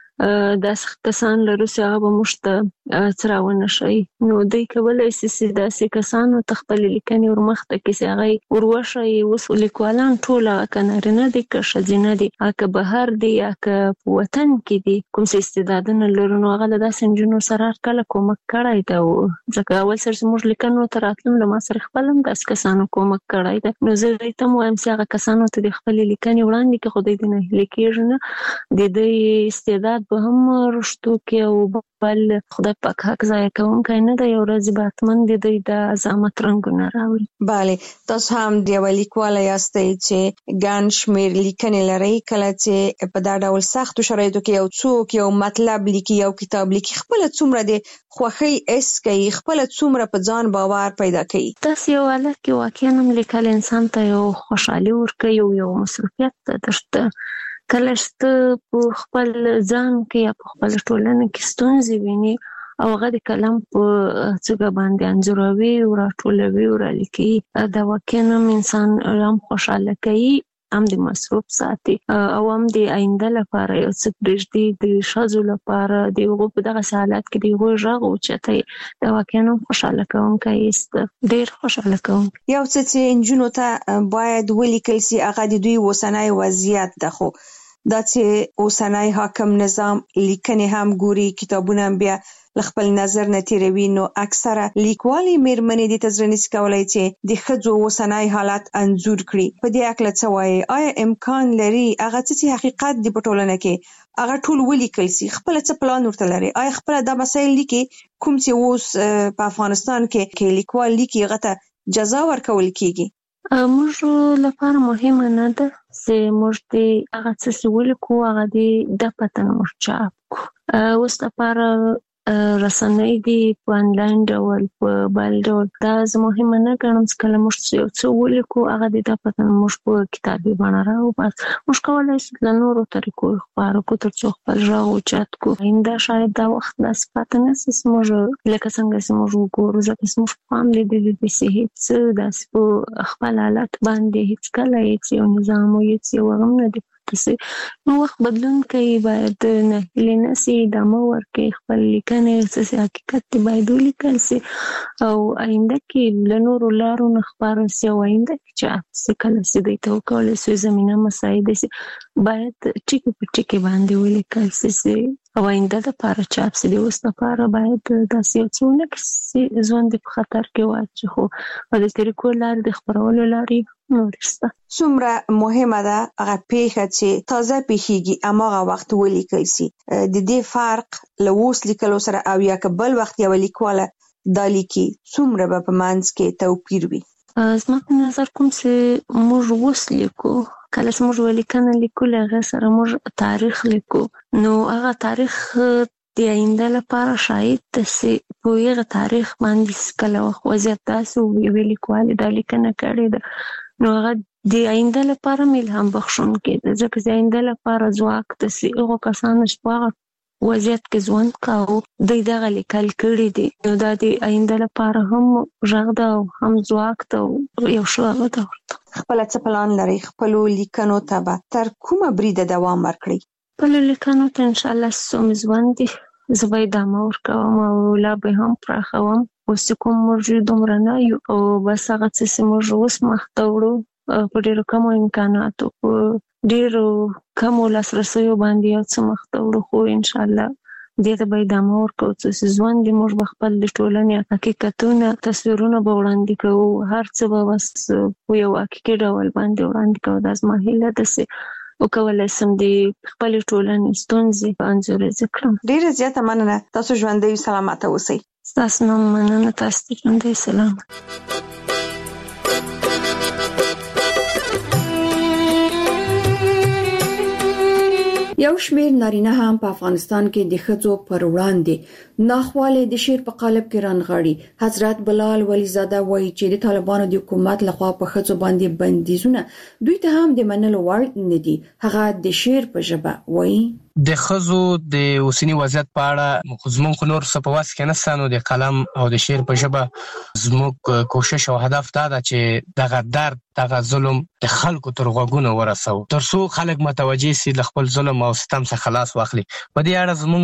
داسې کسان لرو چې هغه به موږ ته څه راونه ښیي. نو دوی کولی شي چې داسې کسانو ته خپلې لیکنې ورمخته کړي چې هغه یې ور وښیي. اوس لیکوالان ټول هغه که نارینه دي که ښځینه دي، هغه که بهر دي یا که په وطن کې دي، کوم څه استعدادونه لرو نو هغه له داسې نجونو سره هرکله کومک کړی ده. ځکه اول سر چې موږ لیکنو ته راتلم له ما سره خپل هم داسې کسانو کومک کړی ده. نو زه دوی ته هم وایم چې هغه کسانو ته د خپلې لیکنې وړاندې کړي، خو دوی د ناهیلې کېږي نه، د دوی استعداد به هم رشتو کې او بل خدای پاک حق ضایع کوونکی نه دی، یو ورځ به حتما د دوی د عظمت رنګونه راوړي. بله، تاسو هم د یوه لیکواله یاستئ چې ګڼ شمېر لیکنې لرئ. کله چې په دا ډول سختو شرایطو کې یو څوک یو مطلب لیکي، یو کتاب لیکي، خپله څومره د خوښۍ حس کوي، خپله څومره په ځان باور پیدا کوي. داسې یو حالت کې واقعا هم لیکل انسان ته یو خوشحالي ورکوي او یو مسؤلیت ده درته. کله چې ته په خپل ځان کې یا په خپل ټولنه کې ستونزې ویني او هغه د قلم په څوکه باندې انځوروي او راټولوي او رالیکي، دا واقعا هم انسان هم خوشحاله کوي، هم د مصروف ساتي او هم د آینده لپاره یو څه پرېږدي. د ښځو لپاره د هغو په دغسې حالت کې د هغوی غږ اوچتوي، دا واقعا هم خوشحاله کوونکی هېڅ ده، ډېر خوشحاله کوونکی. یو څه چې نجونو ته باید ولیکل سي هغه د دوی اوسنی وضعیت ده، خو دا چې اوسنۍ حاکم نظام لیکنې هم ګوري، کتابونه هم بیا خپل نظر نه تیروي، نو اکثره لیکوالي مېرمنې د تزرنس کولای چې د ښځو اوسنۍ حالت انځور کړي. په دې اکله څه وایي؟ آیا امکان لري هغه چې حقیقت دی په ټولنه کې هغه ټول ولیکل سي؟ خپل څه پلان ورته لري؟ آیا خپل دا مسایل لیکي کوم چې اوس په افغانستان کې کې لیکوال لیکي هغه ته جزا ورکول کیږي؟ موږ لپاره مهمه نه ده چې موږ د هغه څه ولیکو هغه د پتن موږ چاپ کو. اوس لپاره رسنۍ دي په انلاین ډول په بل ډول دا زه مهمه نه ګڼم چې کله موږ یو څه ولیکو هغه د دا پتن موږ په کتابي بڼه راوباسو. موږ کولی شو له نورو طریقو خپاره کړو تر څو خپل غږ اوچت کړو. آینده شاید دا وخت داسې پاته نه شي چې موږ لکه څنګه چې موږ وګورو، ځکه چې موږ په پام لیدلي دي چې هېڅ داسې په خپل حالت باندې هېڅکله هېڅ یو نظام او هېڅ یو هغه نه دی نو وخت بدلون کوي، باید نهیلې نه سي، ادامه ورکړي خپل لیکنې چې حقیقت دی باید ولیکل سي او آینده کې له نورو لارو نه خپاره سي او آینده کې چې څه کله چې دوی ته وکولی سي زمینه مساعده سي باید ټکي په ټکي باندې ولیکل سي او آینده دپاره چاپ سي. د اوس دپاره باید داسې یو څه ونه کړي چې ژوند په خطر کې واچي، خو په د طریقو لارې د خپرولو لارې نورې شته. څومره مهمه ده هغه پیښه چې تازه پیښیږي هماغه وخت ولیکل سي؟ د دې فرق له اوس لیکلو سره او یا که بل وخت یوه لیکواله دا لیکي څومره به په منځ کې توپیر وي؟ زما په نظر کوم چې موږ اوس لیکو، کله چې موږ لیکنه لیکو له هغې سره موږ تاریخ لیکو، نو هغه تاریخ د آینده لپاره شاید ده چې په هغه تاریخ باندې کله وخت وضعیت داسې و یوې لیکوالې دا لیکنه کړې ده نو هغه د آینده لپاره مې الهام بخښونکی ده، ځکه د آینده لپاره ځواک ده چې هغو کسانو چې په هغه وضعیت کې ژوند کاوه دوی دغه لیکل کړي دي، نو دا د آینده لپاره هم غږ ده او هم ځواک ده او یو ښه هغه ده ورته. خپله څه پلان لرئ خپلو لیکنو ته به تر کومه بریده دوام ورکړئ؟ خپلو لیکنو ته انشاءالله څومره ژوند دي زه به ادامه ورکوم او لا به هم پراخوم. اوس چې کوم موږ دومره نه یو او بس هغه څه چې موږ اوس مخته وړو په ډېرو کمو امکاناتو په ډېرو کمو لاسرسیو باندې یو څه مخته وړو، خو انشاءالله دې ته به ادامه ورکوو چې ژوند دې موږ به خپل د ټولنې حقیقتونه تصویرونه به وړاندې کوو، هر څه به بس په یو حقیقي ډول باندې وړاندې کوو. دا زما هیله ده چې وکولی شم د خپلې ټولنې ستونزې انځوریزې کړم. ډېره زیاته مننه، تاسو ژوندی سلامته اوسئ. ستاسو نه مننه، تاسو ته ژوندی سلامت. یو شمېر نارینه هم په افغانستان کې د ښځو پر وړاندې ناخوالې د شعر په قالب کې رانغاړي. حضرت بلال ولیزاده وایي چې د طالبانو د حکومت لخوا په ښځو باندې بندیزونه دوی ته هم د منلو وړ نه دي. هغه د شعر په ژبه وایي د ښځو د اوسني وضعیت په اړه زموږ خو نور څه په وس کې نشته، نو د قلم او د شعر په ژبه زموږ کوشش او هدف دا ده چې دغه درد دغه ظلم د خلکو تر غوږونو ورسوو تر څو خلک متوجه سي له خپل ظلم او ستم څخه خلاص واخلي. په دې اړه زموږ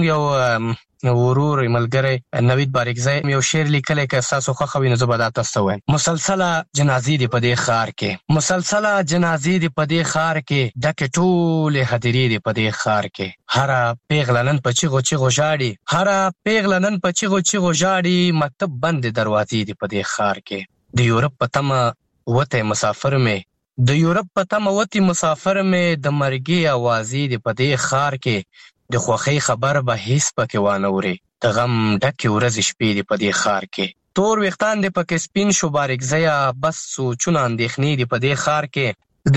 یو ورور ملګری نوید باریکزی یو شعر لیکلی که ستاسو خوښه وي نو زه به دا تاسو ته وایم. مسلسله جنازې دي په دې ښار کې، مسلسله جنازې دي په دې ښار کې، ډکې ټولې هدیرې دي په دې ښار کې، هره پیغله نن په چیغو چیغو ژاړي، هره پیغله نن په چیغو چیغو ژاړي، مکتب بندې دروازې دي په دې ښار کې. د یورپ په تمه وتی مسافر مې، د یورپ په تمه وتی مسافر مې، د مرګي اوازې دي په دې ښار کې، د خوښۍ خبر به هیڅ پکې وانه وري، د غم ډکې ورځې شپې دي په دې ښار کې. تور ویښتان دي پکې سپین شو باریکزیه، بس سوچونه اندېښنې دي په دې ښار کې.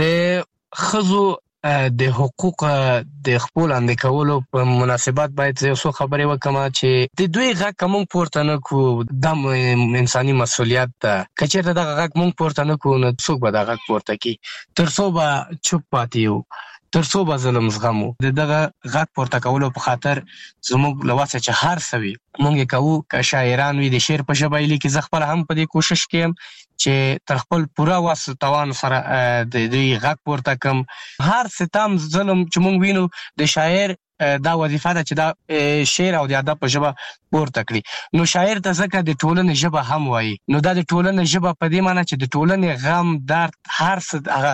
د ښځو د حقوق د خپل لاندې کولو په مناسبت باید یو څو خبرې وکړم چې د دوی غږ که موږ پورته نه کړو دا انساني مسؤلیت ده. که چېرته دغه غږ موږ پورته نه کړو نو څوک به دا غږ پورته کړي؟ تر څو به چوپ پاتې یو، تر څو به ظلم زغمو. د دغه غږ پورته کولو په خاطر زموږ له وسه چې هر څه وي موږ یې کوو. که شاعران وي د شعر په ژبه یې لیکي، زه خپله هم په دې کوشش کې یم چې تر خپل پوره وس توان سره د دوی غږ پورته کړم. هر ستم ظلم چې موږ وینو د شاعر دا وظیفه ده چې دا شعر او د ادب په ژبه پورته کړي. نو شاعر ته ځکه د ټولنې ژبه هم وایي، نو دا د ټولنې ژبه په دې معنی چې د ټولنې غم درد هر څه هغه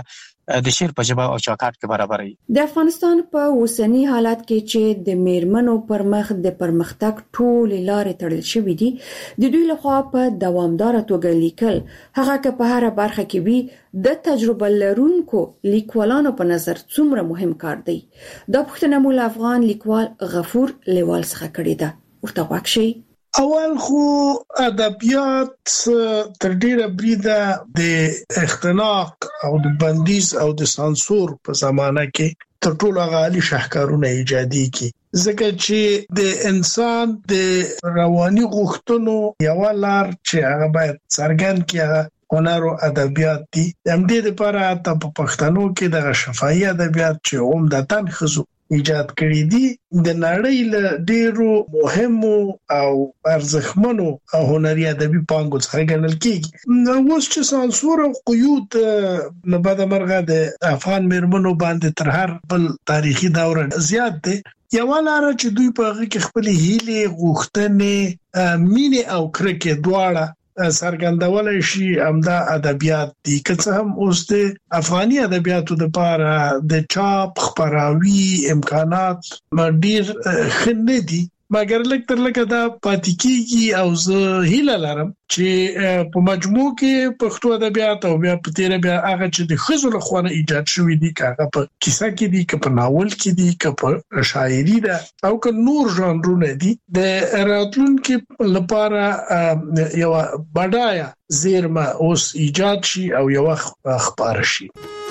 د شعر په ژبه او چوکاټ کې برابري. د افغانستان په اوسنی حالت کې چې د میرمنو پر مخ د پرمختګ ټول لارې تړل شوې دي، د دوی لخوا په دوامدار توګه لیکل هغه که په هر برخه کې وي د تجربه لرونکو لیکوالانو په نظر څومره مهم کار دی. دا پوښتنه مو له افغان لیکوال غفور لیوال څخه کړې ده. ورته واکشي. اول خو ادبیات تر ډیره بریده د اختناق او د بندیز او د سانسور په زمانه کې تر ټولو غالي شاهکارونه ایجادي کی، ځکه چې د انسان د رواني غوښتنو یو لار چې هغه باید څرګند کړي هنر او ادبیات دي. هم دې لپاره ته په پښتنو کې د شفاهي ادبیات چې عمدتاً خزو ایجاد کړی دي د نړۍ له ډیرو مهمو او ارزښتمنو او هنري ادبي پانګو څخه ګڼل کیږي. نو اوس چې سانسور او قیود نه بعد مرغه د افغان میرمنو باندې تر هر بل تاریخي دور زیات دي، یو لاره چې دوی په هغه کې خپل هیلې، غوښتنې، مینې او کرکې دواړه سرګندولای شي، همدا ادبیات دي. که څه هم اوس د افغاني ادبیاتو لپاره د چاپ خبراوي امکانات ډیر ښه نه دي، مګر لکه تر لکه دا پاتې کیږي او زه هیله لرم چې په مجموع کې پښتو ادبیات او بیا په تیر بیا هغه چې د خزو له خوا ایجاد شوی دي، که په کیسه کې دي، که په ناول کې دي، که په شاعري ده او که نور ژانرونه دي، د راتلونکو لپاره یو بډایه زیرمه اوس ایجاد شي او یو خبره شي.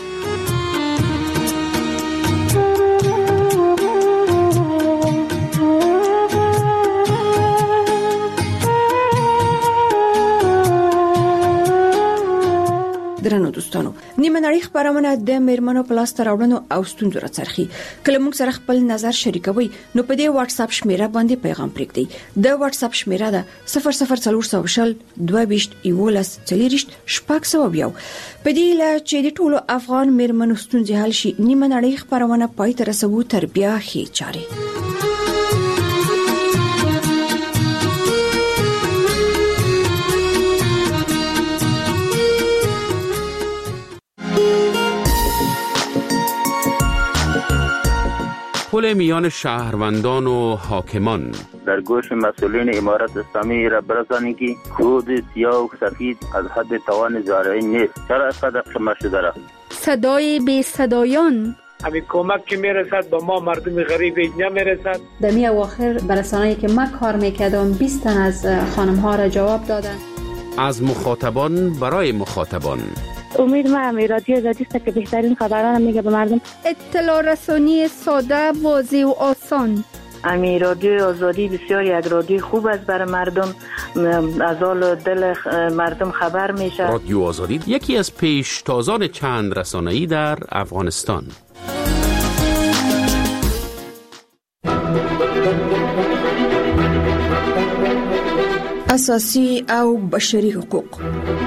درنو دوستانو، نیمه نړۍ خبرونه د میرمنو په لاس راوړنو او ستونزو راڅرخي. کله موږ سره خپل نظر شریکوي نو په دې واتس اپ شمیره باندې پیغام پرېږدئ. د واتس اپ شمیره ده صفر صفر څلور سوه شل دوه ویشت یولس څلوېښت شپږ سوه بیا. په دې لا چې د ټولو افغان میرمنو ستونزې حل شي، نیمه نړۍ خبرونه پای ته رسوو تر بیا ښې چارې. پل میان شهروندان و حاکمان در گوش مسئولین امارت اسلامی را برسانید که خود سیاه و سفید از حد توان زارعی نیست. چرا اینقدر خمار شده را؟ صدای بی صدایان همین کمک که میرسد با ما مردم غریب نمیرسد. در می اواخر برسانه‌ای که من کار میکردم بیست تن از خانم ها را جواب دادن. از مخاطبان برای مخاطبان. امید من رادیو آزادی است که بهترین خبران میگه به مردم. اطلاع رسانی ساده، واضح و آسان. امی رادیو آزادی بسیار یک رادیو خوب است برای مردم، از حال دل مردم خبر میشه. رادیو آزادی یکی از پیشتازان چند رسانه‌ای در افغانستان. اساسی او بشري حقوق.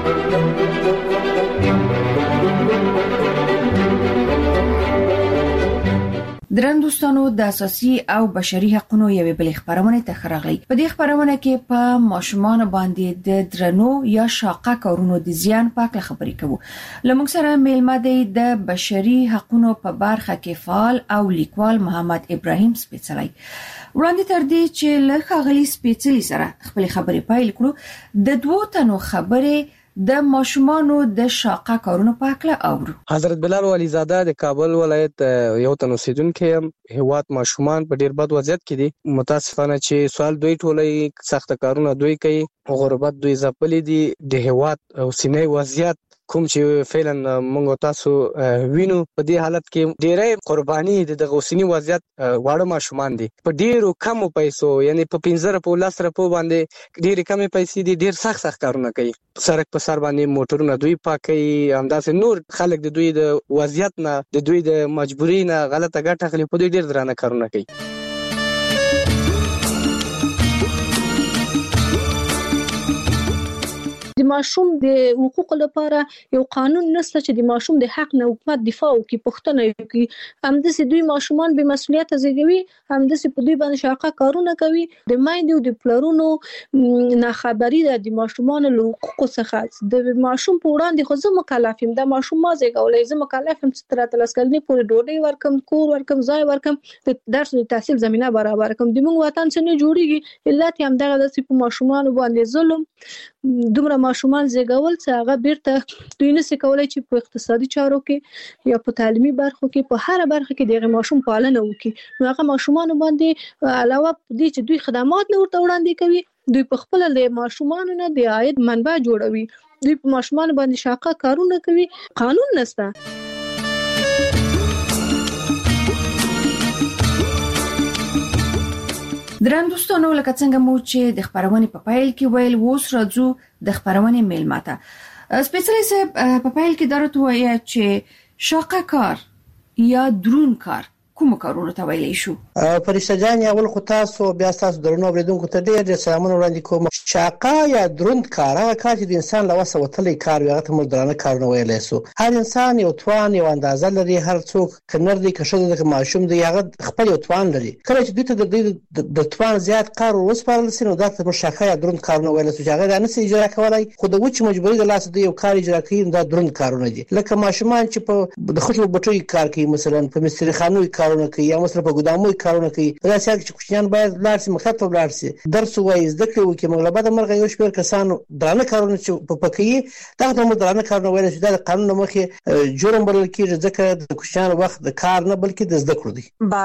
درن دوستانو، د اساسي او بشري حقوقو یوې بلې خبرونه ته خراغلی. په دې خبرونه کې په ماشومان باندې د درنو یا شاقه کارونو د زیان په اړه خبرې کوو. لمونږ سره میلمه دی د بشري حقوقو په برخه کې فعال او لیکوال محمد ابراهیم سپیڅلی. وړاندې تر دې چې له ښاغلي سپیڅلي سره خپل خبرې پیل کړو، د دوو تنو خبرې د ماشومانو د شاقه کارونو په اړه اورو. حضرت بلال ولی زاده د کابل ولایت یو تن اوسیدونکو هم. هیواد ماشومان په ډیر بد وضعیت کې دي. متاسفانه چې سوال دوی ټولې سخت کارونه دوی کوي، غربت دوی ځپلې دي. د هیواد اوسنی وضعیت کوم چې فعلا موږ تاسو وینو، په دې حالت کې ډېرې قرباني د دغه اوسنی وضعیت واړه ماشومان دي. په ډېرو کمو پیسو، یعنی په پنځه په لس رپو باندې ډېرې کمې پیسې دي، ډېر سخت سخت کارونه کوي. سرک په سر باندې موټرونه دوی پاکوي، همداسې نور خلک د دوی د وضعیت نه، د دوی د مجبورۍ نه غلطه ګټه اخلي، په دوی ډېر درانه کارونه کوي. د د ماشوم د حقوقو لپاره یو قانون نشته چې د ماشوم د حق نه حکومت دفاع وکړي، پوښتنه وکړي. همداسې دوی ماشومان به مسؤلیت زیږوي، همداسې په دوی باندې شاقه کارونه کوي. د میندو د پلرونو ناخبري ده د ماشومان له حقوقو څخه. د ماشوم په وړاندې خو زه مکلف یم، د ماشوم ما زیږولی، زه مکلف یم چې تر اتلس کلنۍ پورې ډوډۍ ورکم، کور ورکم، ځای ورکم، د درس او تحصیل زمینه برابر کړم. د موږ وطن څخه نه جوړیږي، علت هم دغه د په ماشومان باندې ظلم، دومره ماشومان زیږول چې هغه بیرته دوی نشي کولای چې په اقتصادي چارو کې یا په تعلیمي برخو کې په هر برخه کې دغه ماشوم پالنه وکړي. نو هغه ماشومان باندې علاوه دې چې دوی خدمات نه ورته وړاندې کوي، دوی په خپل له ماشومان نه د عاید منبع جوړوي، دوی په ماشومان باندې شاقه کارونه کوي. قانون نشته. درن دوستانو، لکه څنګه مو چې د خبرونې په پایل کې ویل، اوس راځو د خبرونې میلمه ته. سپیشلی صاحب په پایل کې درته وایا چې شاقه کار یا درون کار کوم کارونه ته ویلی شو؟ فرشته جان، اول خو تاسو بیا تاسو درنو اوریدونکو ته ډېر ډېر سلامونه وړاندې کوم. شاقه یا دروند کار هغه کار چې د انسان له وسه وتلی کار وي، هغه ته موږ درانه کارونه ویلی سو. هر انسان یو توان، یو اندازه لري. هر څوک که نر دی، که ښځه ده، که ماشوم دی، هغه خپل یو توان لري. کله چې دوی ته د دوی د توان زیات کار وسپارل سي، نو دا ته موږ شاقه یا دروند کارونه ویلی سو چې هغه دا نشي اجرا کولی، خو د وچې مجبوري د لاسه دوی یو کار اجرا کوي، دا دروند کارونه دي. لکه ماشومان چې په د خټو بټیو کار کوي، مثلا په مستریخانو کارونه کوي، یا مثلا په ګدامو کارونه کوي. دا چې کوچنیان باید لاړ شي، مکتب ته لاړ شي، درس وایي، زده کړې وکړي. موږ له بعده مرغه یو شمېر کسان درانه کارونه چې په پکې دغه ته موږ درانه کارونه ویلی شو. دا د قانون له مخې جرم بلل کېږي، ځکه د کوچنیانو وخت د کار نه بلکې د زده کړو دی.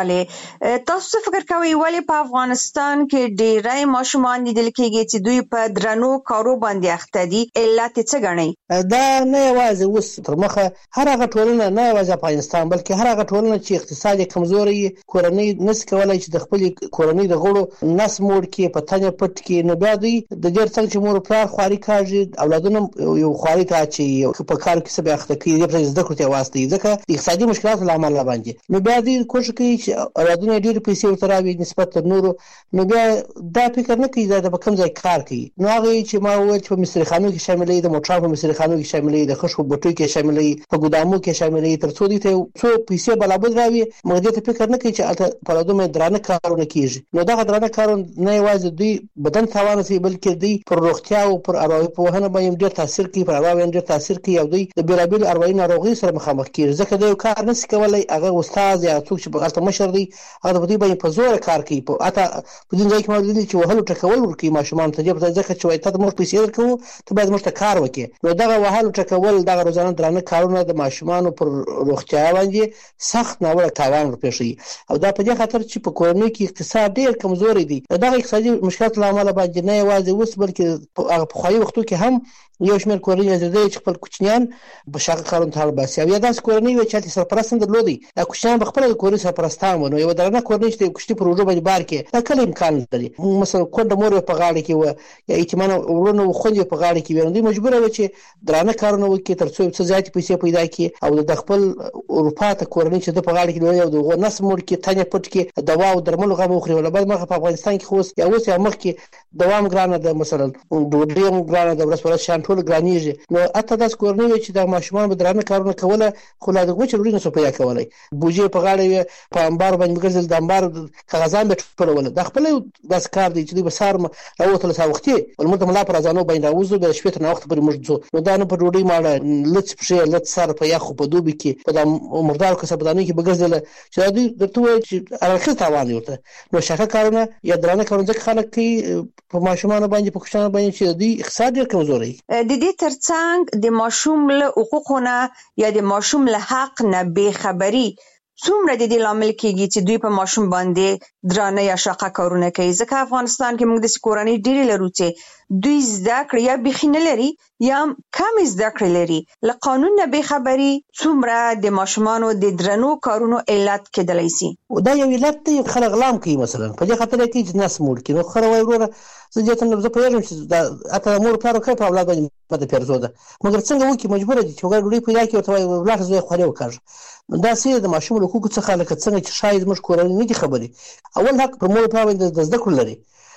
بله، تاسو څه فکر کوئ ولې په افغانستان کې ډېری ماشومان لیدل کېږي چې دوی په درنو کارو باندې اخته دي؟ علت یې څه ګڼئ؟ دا نه یوازې اوس تر مخه هر هغه ټولنه، نه یوازې افغانستان بلکې هر هغه ټولنه چې اقتصاد یې کمزوری، کورنۍ نشي کولای چې د خپلې کورنۍ د غړو نس موړ کړي، په تنه پټ کړي. نو بیا دوی د ډېر څنګه چې مور پلار خواري کاږي، اولادونه یو خواري ته اچوي، په کار کې څه بیا اخته کوي، دې زده کړو ته واستوي، ځکه د اقتصادي مشکلاتو له امله باندې. نو بیا دوی کوشش کوي چې اولادونه ډېرې پیسې ورته راوړي نسبت تر نورو. نو بیا دا فکر نه کوي دا په کوم ځای کار کوي. نو هغه چې ما وویل چې په مستریخانو کې شاملوي، د موټر په مستریخانو کې شاملوي، د خښو بټیو کې شاملوي، په ګدامو کې شاملوي، تر څو دوی ته څو پیسې بلابود راوړي. موږ دې ته فکر نه کوي چې په لادومه درانه کارونه کیږي. نو دا درانه کارونه نه یوازې دوی بدن تاوان کوي، بلکې دوی پر روغتیا او پر اروايي پوهنه باندې ډېر تاثیر کوي، پر اروايي ډېر تاثیر کوي، او دوی د بیلابیل اروايي ناروغیو سره مخامخ کیږي. ځکه دا یو کار نشي کولای، هغه استاد یا څوک چې په غلطه مشر دی، هغه په دې باندې په زور کار کوي. په اته په دې ځای کې موږ دي چې وهلو ټکول ورکوي ماشومان ته، ځکه چې وایي ته موږ پیسې درکوو، ته باید موږ ته کار وکړي. نو دغه وهلو ټکول، دغه روزانه درانه کارونه د ماشومانو پر روغتیا باندې سخت ناوړه تاوان ورپېښوي. او دا په دې خاطر چې په کورنۍ کې اقتصاد ډېر کمزوري دی. دغه اقتصادي مشکلات له امله باندې نه یوازې اوس بلکې هغه پخواني وختو کې هم یو شمېر کورنۍ زده چې خپل کوچنیان په شاقه کارونو ته اړباسي، او یا داسې کورنۍ وي چې سرپرست هم درلودی، دا کوچنیان به خپله د کورنۍ سرپرستان وو. نو یوه درنه کورنۍ چې د کوچني پر اوږو باندې بار کړي، دا کله امکان لري. مثلا کونډه مور په غاړه کې وه، یا یتیمانه وروڼه و خویندې په غاړه کې وي، نو دوی مجبوره وه چې درانه کارونه وکړي تر څو څه زیاتې پیسې پیدا کړي، او د خپل اروپا ته کورنۍ چې د په غاړه کې لري، او د هغو نس موړ کړي، تنې پټ کړي، دوا او درملو غم وخوري. ولبد مخه په افغانستان کې خو اوس یا اوس یا مخکې دوا هم ګرانه ده، مثلا ډوډۍ هم ګرانه ده، ورځ په ورځ شیان ټول ګرانېږي. نو اته داسې کورنۍ وي چې د ماشومان به درانه کارونه کوله، خو لا د وچې ډوډۍ نسو پیدا کولی. بوجۍ په غاړه وي، په امبار باندې ګرځېدل، د امبار کاغذان به ټولول. دا خپله یو داسې کار دی چې دوی به سهار راووتل سهار وختي، لمونځ ته ملا پر اذانو باندې راوځو، بیا د شپې تر ناوخته پورې موږ ځو. نو دا نه په ډوډۍ ماړه، لڅ پښې، لڅ سر، په یخو په دوبي کې، په دا مردارو کسبدانیو کې به ګرځېدله چې دا دوی درته ووایي چې اړخیز تاوان دی ورته. نو شاقه کارونه یا درانه کارونه ځکه خلک کوي په ماشومانو باندې، په کوچنیانو باندې چې دوی اقتصاد ډېر کمزوری. د دې ترڅنګ د ماشوم له حقوقو نه یا د ماشوم له حق نه بې خبري څومره د دې لامل کېږي چې دوی په ماشوم باندې درانه یا شاقه کارونه کوي؟ ځکه افغانستان کې موږ داسې کورنۍ ډېرې لرو چې دوی زده کړې یا بیخي نه لري یا کمې زده کړې لري. له قانون نه بې خبري څومره د ماشومانو د درنو کارونو علت کېدلی سي؟ دا یو علت دی، خلک غلام کوي مثلا، په دې خاطر کوي چې نس موړ کړي. نو خره وایي وروره زه دې ته زه پوهېږم چې اته مور پلار کوي په اولاد باندې بده پیرزو ده، مګر څنګه وکړي؟ مجبوره دي چې هغه ډوډۍ پیدا کړي، ورته وایي ولاړ زوی خولې وکاږه. نو داسې د ماشوم له حقوقو څخه لکه څنګه چې شاید موږ کورنۍ نه دي خبرې. اول حق پر مور پلار باندې د زده کړو لري،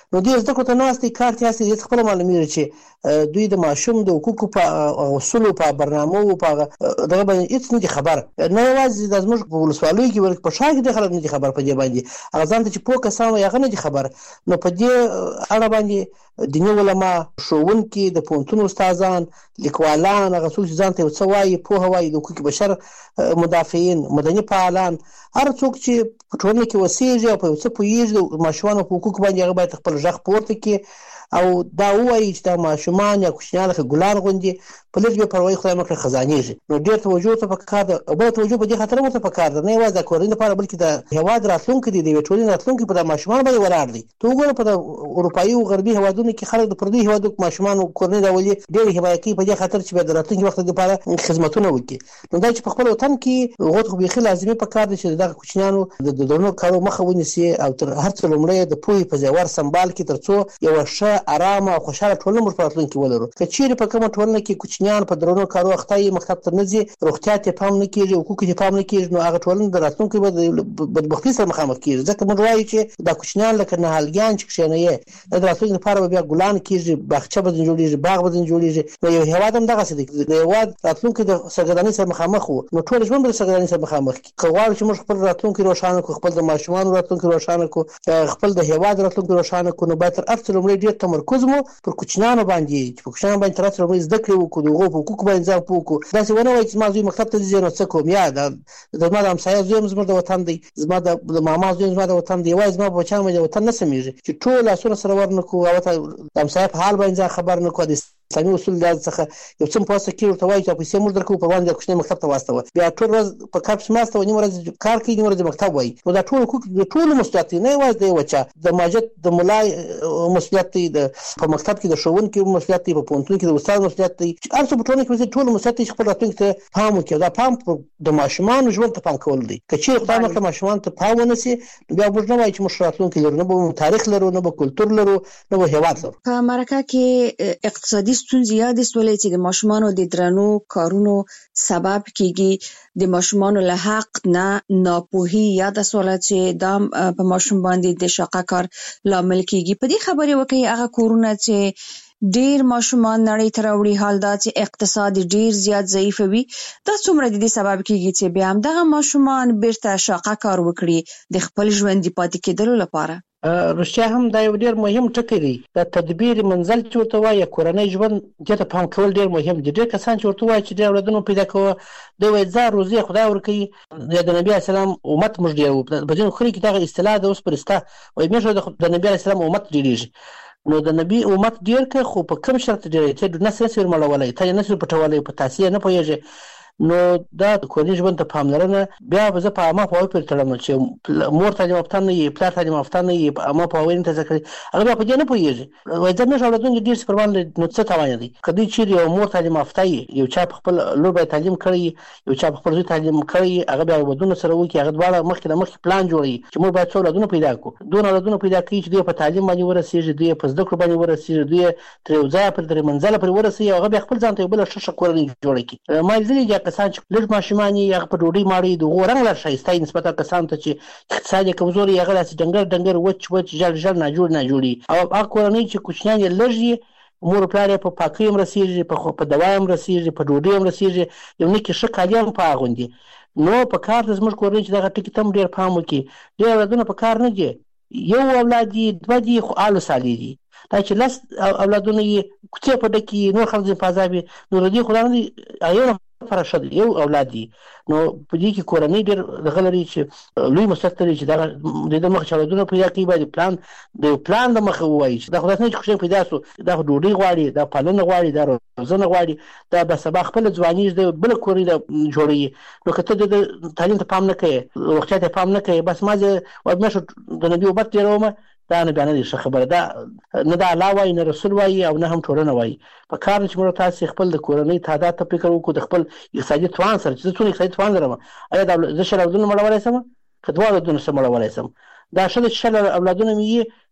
نو دې زده کړو ته ناستې کار تاسې دې خپل معلومیږي چې دوی د ماشوم د حقوقو په اصول په برنامو په دغه باندې هیڅ نه دي خبر نه یوازې د زموږ په ولسوالۍ کې ورک په شاګ دي خلک نه دي خبر په دې باندې هغه ځان ته چې پوه کسان وي هغه نه دي خبر نو په دې اړه باندې دیني علما ښوونکي د پوهنتون استادان لیکوالان هغه څوک چې ځان ته څه وایي پوهه وایي د حقوق بشر مدافعین مدني فعالان هر څوک چې په ټولنه کې اوسېږي او په څه پوهېږي د ماشومانو په حقوق باندې هغه باید خپل غږ پورته کړي او دا وایي چې دا ماشومان یا کوچنیان لکه ګلان غوندې په لږ بې پروایي خدای مکړه خزانېږي نو ډېر توجه ورته پکار ده او بله توجه په دې خاطر ورته پکار ده نه یوازې د کورنۍ لپاره بلکې د هېواد راتلونکی دی د یوې ټولنې راتلونکی په دغه ماشومانو باندې ولاړ دی ته وګوره په د اروپایي او غربي هېوادونو کې خلک د پردیو هېوادو ماشومانو کورنۍ راولي ډېرې حمایه کوي په دې خاطر چې بیا د راتلونکي وخت لپاره خدمتونه وکړي نو دا چې په خپل وطن کې هغو ته خو بیخي لازمي پکار دی چې دغه کوچنیانو د درنو کارو مخه ونیسي او تر هر څه لومړی د پوهې په ژور سمبال کې تر څو یوه ښه ارامه او خوشحاله ټولنه موږ په راتلونکي ولرو که چیرې په کومه ټولنه کې کوچنیان په درنو کارو اخته وي مکتب ته نه ځي روغتیا ته پام نه کېږي حقوقو ته پام نه کېږي نو هغه ټولنه د راتلونکي به د بدبختۍ سره مخامخ کېږي ځکه موږ وایو چې دا کوچنیان لکه نهالګیان چې کښېنوي د راتلونکي لپاره به بیا ګلان کېږي باغچه به ځینې جوړېږي باغ به ځینې جوړېږي نو یو هېواد هم دغسې دی د هېواد راتلونکی د سرګردانۍ سره مخامخ و نو ټول ژوند به د سرګردانۍ سره مخامخ کړي که غواړو چې موږ خپل راتلونکی روښانه کړو خپل د ماشومانو راتلونکی روښانه کړو خپل د هېواد راتلونکی روښانه کړو نو باید تر هر څه لومړی ډېر تمرکز مو پر کوچنیانو باندې چې په کوچنیانو باندې تر هر څه لومړی زده کړې وکړو د هغو په حقوقو باندې ځان پوه کړو داسې ونه وایي چې زما زوی مکتب ته ځي نو څه کوم یا زما د همسایه زوی هم زموږ د وطن دی زما د ماما زوی هم زما د وطن دی یوازې زما په بچیانو باندې د وطن نه سمېږي چې ټول لاسونه سره ور نه کړو هغه ته د همسایه په حال باندې ځان خبر نه کړو اسلامي اصول دا څخه یو څه په واسطه کې ورته وایي چې پیسې موږ درکوو په باندې کوچنی مکتب ته واستوه بیا ټول ورځ په کار پسې ناسته وه نیمه ورځ کار کوي نیمه ورځ مکتب وایي نو دا ټول حقوق د ټولو مسؤلیت دی نه یوازې د یوه چا د ماجد د ملا مسؤلیت دی په مکتب کې د ښوونکي مسؤلیت دی په پوهنتون کې د استاد مسؤلیت دی چې هر څه په ټولنه کې ټول مسؤلیت دی چې خپل راتلونکي ته پام وکړي دا پام د ماشومانو ژوند ته پام کول دی که چېرې خدای مکړه ماشومانو ته پام ونه شي بیا موږ نه وایو چې موږ راتلونکی لرو نه به تاریخ لرو نه به کلتور لرو نه به هېواد لرو په مرکه کې اقتصادي ستونزې یادې سولې چې د ماشومانو د درنو کارونو سبب کیږي د ماشومانو له حق نه ناپوهي یاد سوله چې دا په ماشوم باندې د شاقه کار لامل کیږي په دې خبرې وکړي هغه کورونه چې ډیر ماشومان نړۍ ته راوړي حال دا چې اقتصاد ډیر زیات ضعیف وي دا څومره د دې سبب کیږي چې بیا هم دغه ماشومان بیرته شاقه کار وکړي د خپل ژوندي پاتې کېدلو لپاره رښتیا هم دا یو ډېر مهم ټکی دی د تدبیر منزل چې ورته وایي کورنۍ ژوند دې ته پام کول ډېر مهم دي ډېر کسان چې ورته وایي چې ډېر اولادونه پیدا کوه دوی وایي ځان روزي خدای ورکوي د نبي علیه السلام امت موږ ډېر وو په ځینو خلکو کې دغه اصطلاح ده اوس پرسته وایي موږ د نبي علیه السلام امت ډېرېږي نو د نبي امت ډېر که خو په کوم شرط ډېرېږي ته نسل نسل مړولی ته یې نسل پټولی په تاسې نه پوهېږي نو دا د کورنۍ ژوند ته پاملرنه بیا به زه په عامه پوهاوي پورې تړم چې مور تعلیم یافته نه وي پلار تعلیم یافته نه وي په عامه پوهاوي نه ترسره کړي هغه بیا په دې نه پوهېږي وایي زه موږ اولادونه ډېر سپرمان لري نو څه تاوان دی که دوی چیرې یو مور تعلیم یافته وي یو چا په خپل لور باندې تعلیم کړی یو چا په خپل زوی تعلیم کړی هغه بیا ودونه سره وکړي هغه دواړه مخکې له مخکې پلان جوړوي چې موږ باید څو اولادونه پیدا کړو دونه اولادونه پیدا کړي چې دوی په تعلیم باندې ورسېږي دوی په زده کړو باندې ورسېږي دوی تر یو ځایه پورې تر منزله پورې ورسېږي هغه بیا خپل ځان ته یو بله ښه ښه کورنۍ جوړه کړي ما لیدلي دي کسان چې لږ ماشومان یې هغه په ډوډۍ ماړه یي د هغو رنګ لا ښایسته یي نسبتا کسانو ته چې اقتصاد یې کمزور یي هغه داسې ډنګر ډنګر وچ وچ ژړ ژړ ناجوړ ناجوړ یي او هغه کورنۍ چې کوچنیان یې لږ یي مور پلار یې په پاکۍ هم رسېږي په دوا هم رسېږي په ډوډۍ هم رسېږي یو نیکې ښه کالي هم په اغوندي نو په کار د زموږ کورنۍ چې دغه ټکي ته هم ډېر پام وکړي ډېر اولادونه په کار نه دي یو اولاد دي دوه دي خو آلو سالي دي دا چې لس اولادونه یې کوڅې په ډکې نور خلک ځینې په عذاب وي نو د دې خو دا نه دي یو لپاره ښه دی یو اولاد دي نو په دې کې کورنۍ ډېر دغه لري چې لوی مسؤلیت لري چې دغه د دې مخه چې اولادونه پیدا کړي باید پلان د پلان د مخه ووایي چې دا خو داسې نه چې کوچنی پیدا سو دا خو ډوډۍ غواړي دا پالنه غواړي دا روزنه غواړي دا به سبا خپله ځواني د بله کورنۍ جوړوي نو که ته د تعلیم ته پام نه کوې روغتیا ته پام نه کوې بس ما زه وایم نه شو د نبي امت ډېرومه دا نه بیا نه دي ښه خبره دا نه د الله وایي نه رسول وایي او نه هم ټولنه وایي په کار چې موږ تاسې خپل د کورنۍ تعداد ته فکر وکړو د خپل اقتصادي توان سره چې زه څومره اقتصادي توان لرم ایا زه شل اولادونه مړولی شم که دوه اولادونه څه مړولی شم دا ښه ده چې شل اولادونه مې یي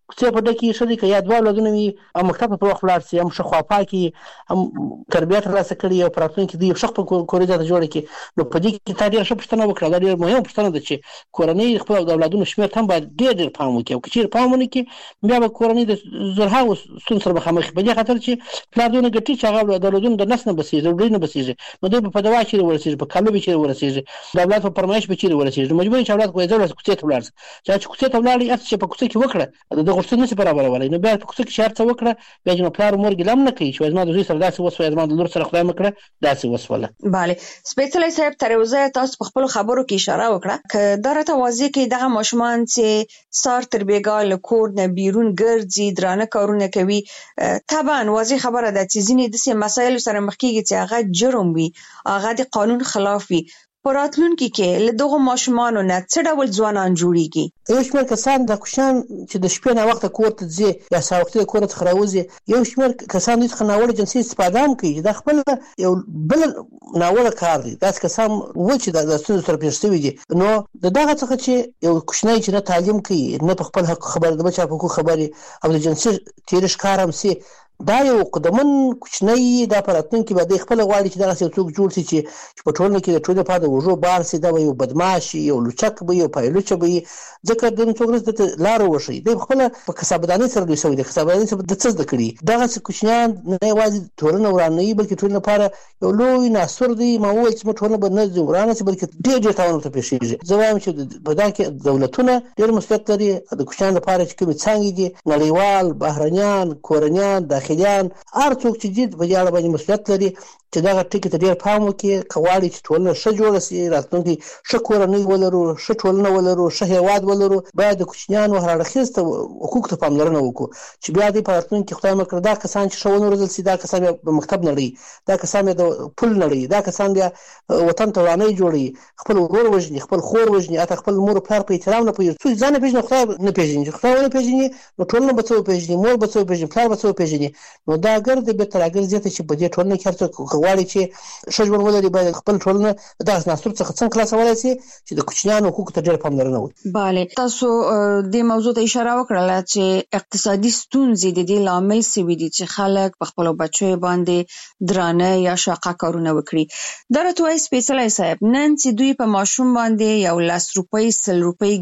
څه په دکی شری کې یا دوه ولادونه وي او مکتب په وخت لاړ شي هم شخوا پاکي هم تربیت راسه کړی او پراتون کې دی شخ په کوریدا ته جوړ کی نو په دې کې تا ډیر ښه پښتنه وکړه دا ډیر مهمه پښتنه ده چې کورنۍ خپل اولادونو شمیر هم باید ډیر ډیر پام وکړي او چې پام ونه کې بیا به کورنۍ د زرهاو ستون سره مخامخ په دې خاطر چې پلادونه ګټي چې هغه د اولادونو د نس نه بسیږي ډیر نه بسیږي نو دوی په دوا چې ورسیږي په کالو به چې ورسیږي د اولاد په پرمایش به چې ورسیږي مجبور چې اولاد کوی ځول کوڅه ته ولاړ چې کوڅه ته ولاړ یې چې په کوڅه کې وکړه د غوښتنې څخه برابر ولای نو بیا په کوڅه کې شرط وکړه بیا چې پلار مور ګلم نه کوي چې زما د زوی سره داسې وسوي زما د لور سره خدای مکړه داسې وسوله bale سپیشلی صاحب تر اوسه تاسو په خپل خبرو کې اشاره وکړه ک درته واضح کې دغه ماشومان چې سار تر بیګا له کور نه بیرون ګرځي درانه کارونه کوي طبعا واضح خبره ده چې ځینې د مسایل سره مخ کېږي چې هغه جرم وي هغه د قانون خلاف وي پراتلونکي کې له دغه ماشومانو نه څه ډول ځوانان جوړیږي یو شمېر کسان د کوشان چې د شپې نه وخت کور ته ځي یا ساوخت کور ته خراوځي یو شمېر کسان د خناوړ جنسي استفاده هم کوي د خپل یو بل ناوړه کار دی دا کسان و چې د ستونزو سره پیښ شوي دي نو د دغه څخه چې یو کوشنۍ چې نه تعلیم کوي نه په خپل حق خبر د بچا په کو خبري او د جنسي تیرش کار هم سي دا یو قدمن کوچنی د پراتون کې به د خپل غواړي چې دغه څوک جوړ شي چې په ټولنه کې د ټولو په د وژو بار سي دا یو بدمعشي یو لوچک به یو پایلوچ به ځکه د څوک د لارو وشي د خپل په کسبدانۍ سره دوی سوي د کسبدانۍ سره د څه د کړی دغه کوچنیان نه یوازې ټولنه ورانه بلکې ټولنه لپاره یو لوی ناسور دی ما وایي چې ټولنه به نه ورانه شي بلکې ډېر ډېر تاوان ته پیښیږي زه وایم چې په دا کې دولتونه ډېر مسؤلیت لري د کوچنیانو لپاره چې کوم څنګه دي نړیوال بهرنیان کورنیان داخليان هر څوک چې دې په اړه باندې مسؤلیت لري چې دا ټکی ته ډیر پام وکړي کواړي چې ټولنه ښه جوړه شي راتلونکي ښه کورنۍ ولرو ښه ټولنه ولرو ښه هیواد ولرو باید د کوچنیانو هر اړخیز ته حقوق ته پاملرنه وکړو چې بیا دې په راتلونکي خدای مکړه دا کسان چې ښوونه روزل سي دا کسان په مکتب نړۍ دا کسان د پل نړۍ دا کسان بیا وطن ته ورانه جوړي خپل ورور وژني خپل خور وژني اته خپل مور پلار په احترام نه پوي څو ځان پیژني خدای نه پیژني خدای نه پیژني نو ټولنه به څو پیژني مور به څو پیژني پلار به څو پیژني نو دا ګرځي به تر اگر زیاته چې په دې ټولنه کې هرڅه غواړي چې شجور ولري باید خپل ټولنه د ناصر څخه څنګه خلاصولای شي چې د کوچنیانو حقوق ته ډېر پاملرنه وکړي. bale تاسو د موضوع ته اشاره وکړه چې اقتصادي ستونزې د دې لامل سوي دي چې خلک په خپل بچو باندې درانه یا شاقه کارونه وکړي. درته وایي سپیشلی صاحب نن چې دوی په ماشوم باندې یو لاس روپۍ سل روپۍ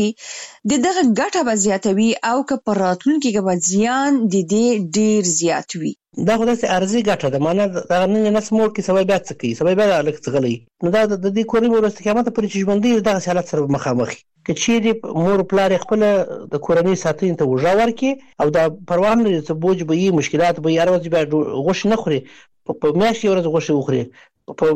ګټي د دغه ګټه به زیاتوي او که په راتلونکي کې به زیان د دې ډېر زیات وي. دا خو داسې ارزي ګټه ده معنا دا نن نه سمور کې سبا بیا څه کوي سبا بیا لکه څه غلي نو دا د دې کورنۍ ورسته قیامت پر چې ژوندۍ دغه حالت سره مخامخ کچېری مور پلار خپل د کورنۍ ساتنې ته وژا ورکي او دا پروا نه لري چې بوج به یې مشکلات به یې اروز به غوښ نه خوري په میاشتې ورځ غوښ وخوري په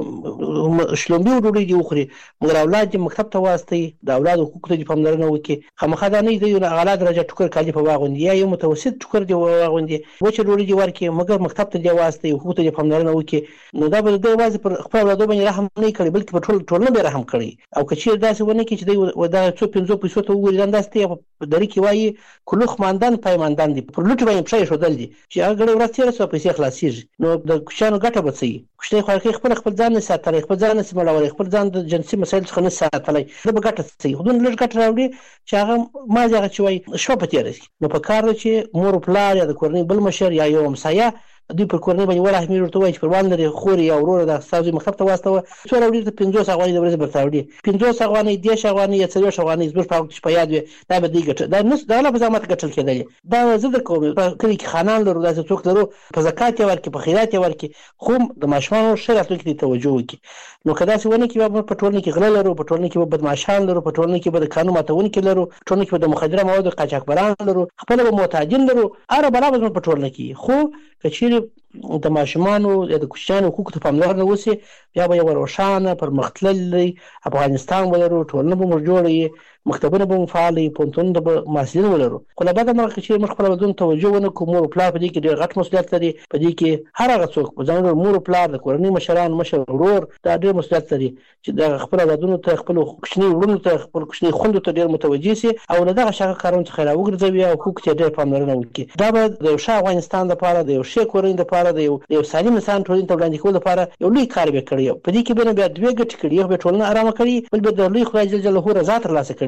شلومبي وډوډۍ دی وخوري مګر اولاد چې مکتب ته واسطي د اولاد حقوق ته پاملرنه وکړي خامخا دا نه دی یو اعلی درجه ټوکر کالي په واغوندي یا یو متوسط ټوکر دی واغوندي و چې وډوډۍ دی ورکړي مګر مکتب ته دی واسطي حقوق ته پاملرنه وکړي نو دا به د واځي پر خپل اولاد باندې رحم نه کوي بلکې په ټول ټول نه رحم کوي او کچې داسې ونه کې چې دی ودا څو پنځو پیسو ته وګوري دا داسته په دری کې وایي کلوخ ماندان پایماندان دي پر لوټ باندې پښې شو دل دي چې هغه ورځ تیر سو پیسې خلاصيږي نو د کوچانو ګټه بچي کوچنی خو خپل خپل ځان نه ساتلی خپل ځان نه سمولای خپل ځان د جنسي مسایل څخه نه ساتلی دا به ګټه سي خو دونه لږ ګټه راوړي چې هغه ما ځای چې وای شپه په تیر شي نو په کار چې مور پلار یا د کورنۍ بل مشر یا یو همسایه دوی پر کورنۍ باندې ولا اهمیت ورته وایي چې پروان لري خوري یا ورور د استاد مکتب ته واسطه څو راوړي ته پنځوس افغانۍ د ورځې برته وړي پنځوس افغانۍ دیش افغانۍ یا څلور افغانۍ زموږ په وخت په یاد وي دا به دی ګټه دا نو دا له زحمت ګټل کېدل دا زه د کوم کلی کې خانان لرو داسې څوک لرو په زکات ورکې په خیرات ورکې خو د ماشومانو شرعت کې توجه وکړي نو کدا څه ونه کې په ټولنه کې غلا لرو په ټولنه کې به بدمعشان لرو په ټولنه کې به د قانون ماتون کې لرو ټولنه کې به د مخدره مواد قاچاقبران لرو خپل به معتادین لرو اره بلا به په ټولنه کې خو کچېری د ماشومانو د کوچنیانو حقوق ته پاملرنه وشي بیا به یو روښانه پرمختللی افغانستان ولرو ټولنه به موږ جوړي مکتبونه به فعالي پونتون به محصلین ولرو خو له بعده مرکه چې موږ خپل بدون توجه ونه کوو مور پلار په دې کې ډېر غټ مسؤلیت لري په دې کې هر هغه څوک په ځان مور پلار د کورنۍ مشران مشر ورور دا ډېر مسؤلیت لري چې د خپل اولادونو ته خپل کوچني ورونو ته خپل کوچني خوندو ته ډېر متوجه شي او له دغه شغه کارونه څخه راوګرځوي او حقوق ته ډېر پاملرنه وکړي دا به د ښه افغانستان لپاره د یو ښه کورنۍ لپاره د یو سالم انسان ټولنې ته وړاندې کول لپاره یو لوی کار به کړی په دې کې به بیا دوه ګټې کړي یو به ټولنه آرامه کړي بل به د لوی خدای جل جلاله رضا ترلاسه کړي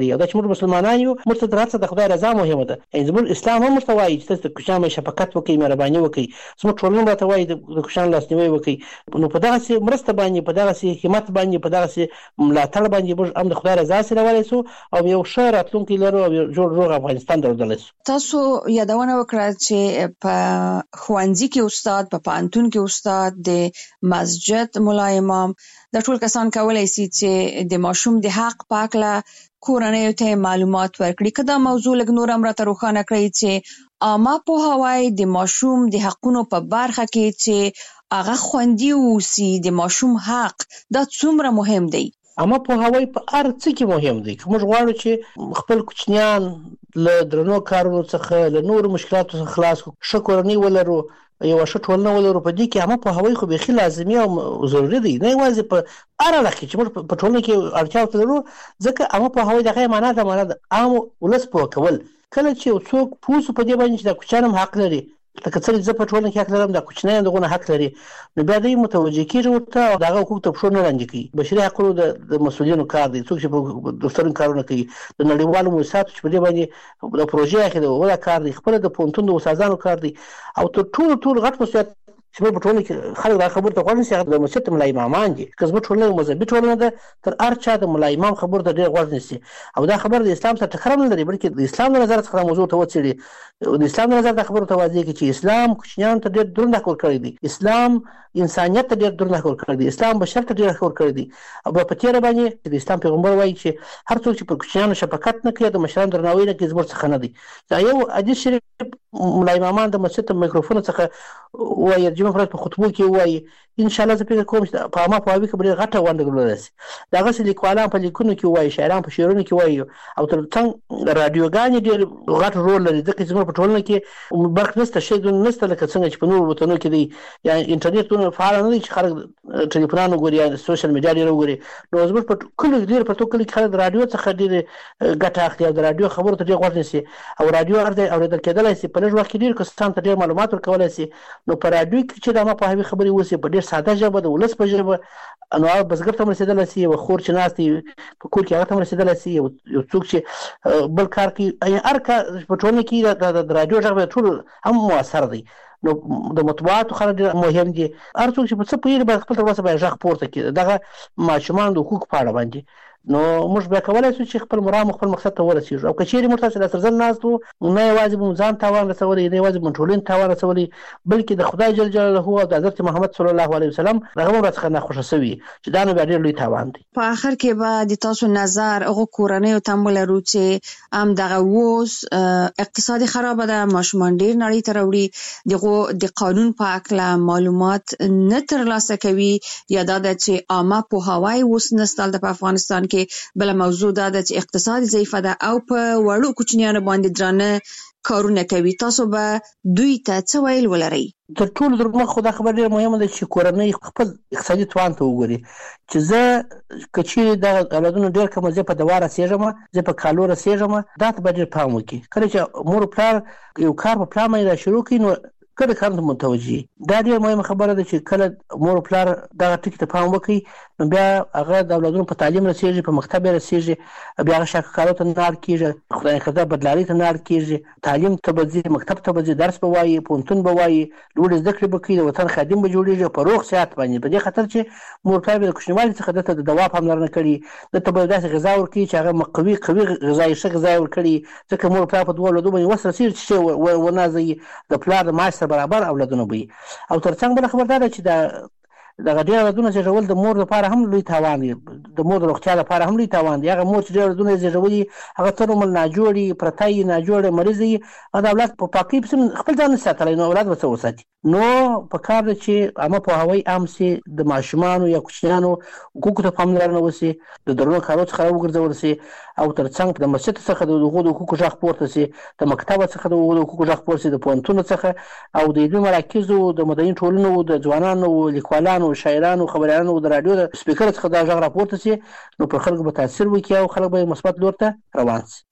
کړي او دا چې موږ مسلمانان یو موږ ته درته د خدای رضا مهمه ده. زموږ اسلام هم مستوي چې تاسو کوشان شفقت وکړي مهرباني وکړي زموږ ټولنه راته وایي د کوشان لاسنیوي وکړي. نو په دغه مرسته باندې په دغه همت باندې په دغه ملاتړ باندې موږ هم د خدای رضا سره ولې سو او یو ښه راتلونکی لرو او جوړ روغ افغانستان درلودل سو. تاسو یادونه وکړه چې په خوانځي کې استاد په پانتون کې استاد د مسجد مولا امام د ټول کسان کولای شي چې د ماشوم د حق پاکله کورنۍ ته معلومات ورکړي. کدا موضوع لګ نور امر ته روښانه کړی چې عامه په هواي د ماشوم د حقونو په برخه کې چې هغه خوندي اوسي د ماشوم حق دا څومره مهم دی. اما په هواي په هر څه کې مهم دی. کوم غواړو چې خپل کوچنیان له درنو کارونو څخه له نور مشکلاتو څخه خلاص کړو ښه کورنۍ ولرو یو ښه ټولنه ولرو په دې کې اما په هواي خو به لازمي او ضروري دی نه یوازې په هر اړه کې چې موږ په ټولنه کې اړتیا لرو ځکه اما په هواي دغه معنا ده معنا ده عام ولس په کول کله چې څوک پوسو په دې باندې چې د کوچانم حق لري لکه څنګه چې په ټولنه کې حق لرم د کوچنیانو دغه حق لري نو بیا دوی متوجه کیږي ورته او دغه حقوق ته پښو نه لاندې کوي. بشري حقوقو د مسؤلینو کار دی څوک چې په دفترونو کارونه کوي د نړیوالو مؤسساتو چې په دې باندې د پروژې اخیده ولا کار دی خپل د پونتون د استادانو کار دی او ټول ټول غټ مسؤلیت چې په ټولنه کې خلک دا خبره ته غوښنه چې د مسجد ملای امامان دي که زموږ ټولنه مذهبي ټولنه ده تر هر چا د ملای امام خبره ته ډېر غوښنه سي او دا خبره د اسلام سره ټکر نه لري بلکې د اسلام د نظر څخه موضوع ته وڅېړي د اسلام د نظر د خبره ته واضح کی چې اسلام کوچنیان ته ډېر درنه کول کړی دی اسلام انسانیت ته ډېر درنه کول کړی دی اسلام بشر ته ډېر کول کړی دی او په تیر باندې د اسلام پیغمبر وایي چې هر څوک چې په کوچنیانو شفقت نه کوي د مشرانو درناوی نه کوي زموږ څخه نه دی. دا یو حدیث شریف ملای امامان د مسجد میکروفون څخه وایي جمعه فرض په خطبو کې وایي ان شاء الله زه فکر کوم چې په ما په واوی کې ډېر غټه ونده ګرځي دا غسل لیکوالان په لیکونو کې وایي شاعران په شعرونو کې وایي او تر څنګه رادیوګانې ډېر غټ رول لري ځکه چې په ټولنه کې برق نشته شي نشته لکه څنګه چې په نور وطنونو کې دی یا انټرنیټ فعال نه دي چې خلک ټلیفونانو ګوري یا سوشل میډیا ډېر وګوري نو زموږ په کله ډېر په ټول کې خلک رادیو څخه ډېر ګټه اخلي او د رادیو خبرو ته ډېر غوږ نیسي او رادیو اورېدل کېدلای شي په لږ وخت کې ډېر کسان ته ډېر معلومات ورکولای شي. نو په رادیو کې چې د ما په هغه خبرې وسی په ډېر ساده ژبه د ولس په ژبه نو بزګر ته رسیدلای شي او خور چې ناستي په کور کې هغه ته رسیدلای شي یو څوک چې بل کار کوي هر کار په ټولنه کې د رادیو ژبه ټول هم موثر دی. نو د مطبوعاتو خلک مهم دي هر څوک چې په څه پیری باید خپل ترڅ به ژغ پورته کړي دغه ماشومان د حقوق په اړه باندې نو موږ به کولای شو چې خپل مرام خپل مقصد ته ورسیږو او کچېری موږ تاسو سره ځل ناستو نه یوازې به ځان تاوان رسولي نه یوازې به ټولین تاوان رسولي بلکې د خدای جل جلاله او د حضرت محمد صلی الله علیه وسلم هغه ورڅخه نه خوشا سوي چې دا نه ډېر لوی تاوان دی. په اخر کې به د تاسو نظر هغه کورنۍ او تمول روچه ام دغه ووس اقتصادي خراب ده ماشومان ډېر نړۍ ته وروړي دغه د قانون په اړه معلومات نه ترلاسه کوي یا دا چې عامه په هواي وس نستل د افغانستان کې بل موضوع دا چې اقتصادي ضعیفه ده او په وړو کوچنیانو باندې درانه کارونه کوي. تاسو به دوی ته څه ویل ولرئ؟ تر ټولو درمه خو دا خبره ډېره مهمه ده چې کورنۍ خپل اقتصادي توان ته وګوري چې زه کچې د اولادونو ډېر کوم زه په دوه رسېږم زه په کالو رسېږم دا ته به ډېر پام وکړي کله چې مور پلار یو کار په پلان باندې شروع کړي نو کله کار ته متوجي دا ډېر مهمه خبره ده چې کله مور پلار دغه ټکي ته پام وکړي نو بیا هغه د اولادونو په تعلیم رسېږي په مکتب رسېږي بیا هغه شاکارو ته نه کېږي خدای نکرده بدلاري ته نه کېږي تعلیم ته به ځي مکتب ته به ځي درس به وایي پوهنتون به وایي لوړې زده کړې به کوي د وطن خادم به جوړېږي په روغ صحت باندې په دې خاطر چې مور پلار د کوچنیوالي څخه دته د دوا پاملرنه کړي دته به داسې غذا ورکړي چې هغه قوي قوي غذایي ښه غذا ورکړي ځکه مور پلار په دوه اولادو باندې وس رسېږي چې ونازوي د پلار د معاش سره برابر اولادونه وي او ترڅنګ بله خبردار ده چې د دغه ډېر اولادونه زېږول د مور لپاره هم لوی تاوان دی د مور د روغتیا لپاره هم لوی تاوان دی هغه مور چې ډېر اولادونه زېږولي هغه څه عمر ناجوړي پرته یې ناجوړه مریض وي هغه د اولاد په پاکۍ پسې خپل ځان نه ساتلی نو اولاد به څه وساتي نو په کار ده چې عامه پوهاوی عام سي د ماشومانو یا کوچنیانو حقوقو ته پاملرنه وسي د درنو کارو څخه وګرځول سي او ترڅنګ د مسجد څخه د هغو د حقوقو غږ پورته سي د مکتب څخه د هغو د حقوقو غږ پورته سي د پوهنتون څخه او د علمي مراکزو د مدني ټولنو د ځوانانو لیکوالانو شاعرانو خبريالانو د رادیو د سپیکر څخه د غږ راپورته سي نو پر خلکو به تاثیر وکړي او خلک به مثبت لور ته روان سي.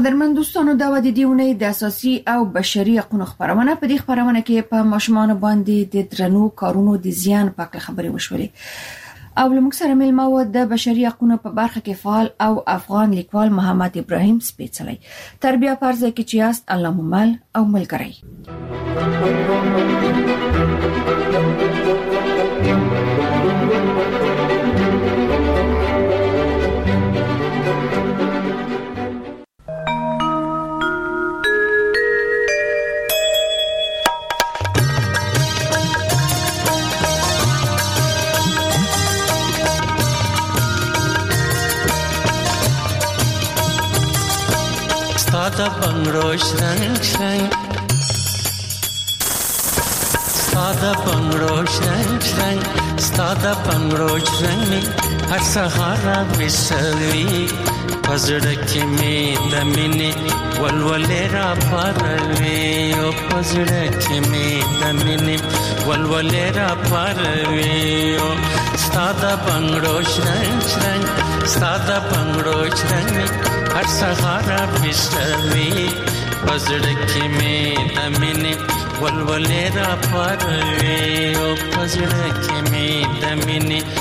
قدرمن دوستانو دا د دیونه د اساسي او بشري حقوقو خبرونه په دې خبرونه کې په ماشومان باندې د درنو کارونو د زیان په اړه خبرې وشولې او لمک سره ملما و د بشري حقوقو په برخه کې فعال او افغان لیکوال محمد ابراهیم سپیڅلی تربیه پرځه کې چیاست الله ممل او ملګری Stada bangrosh rang rang Stada bangrosh rang rang Stada bangrosh rang me har sahara bisavi pazda ke me damine walwale ra parve o pazda ke me damine walwale ra parve o Stada bangrosh rang rang Stada bangrosh rang me har sahara bisavi pazda ke me damine walwale ra parve o pazda ke me damine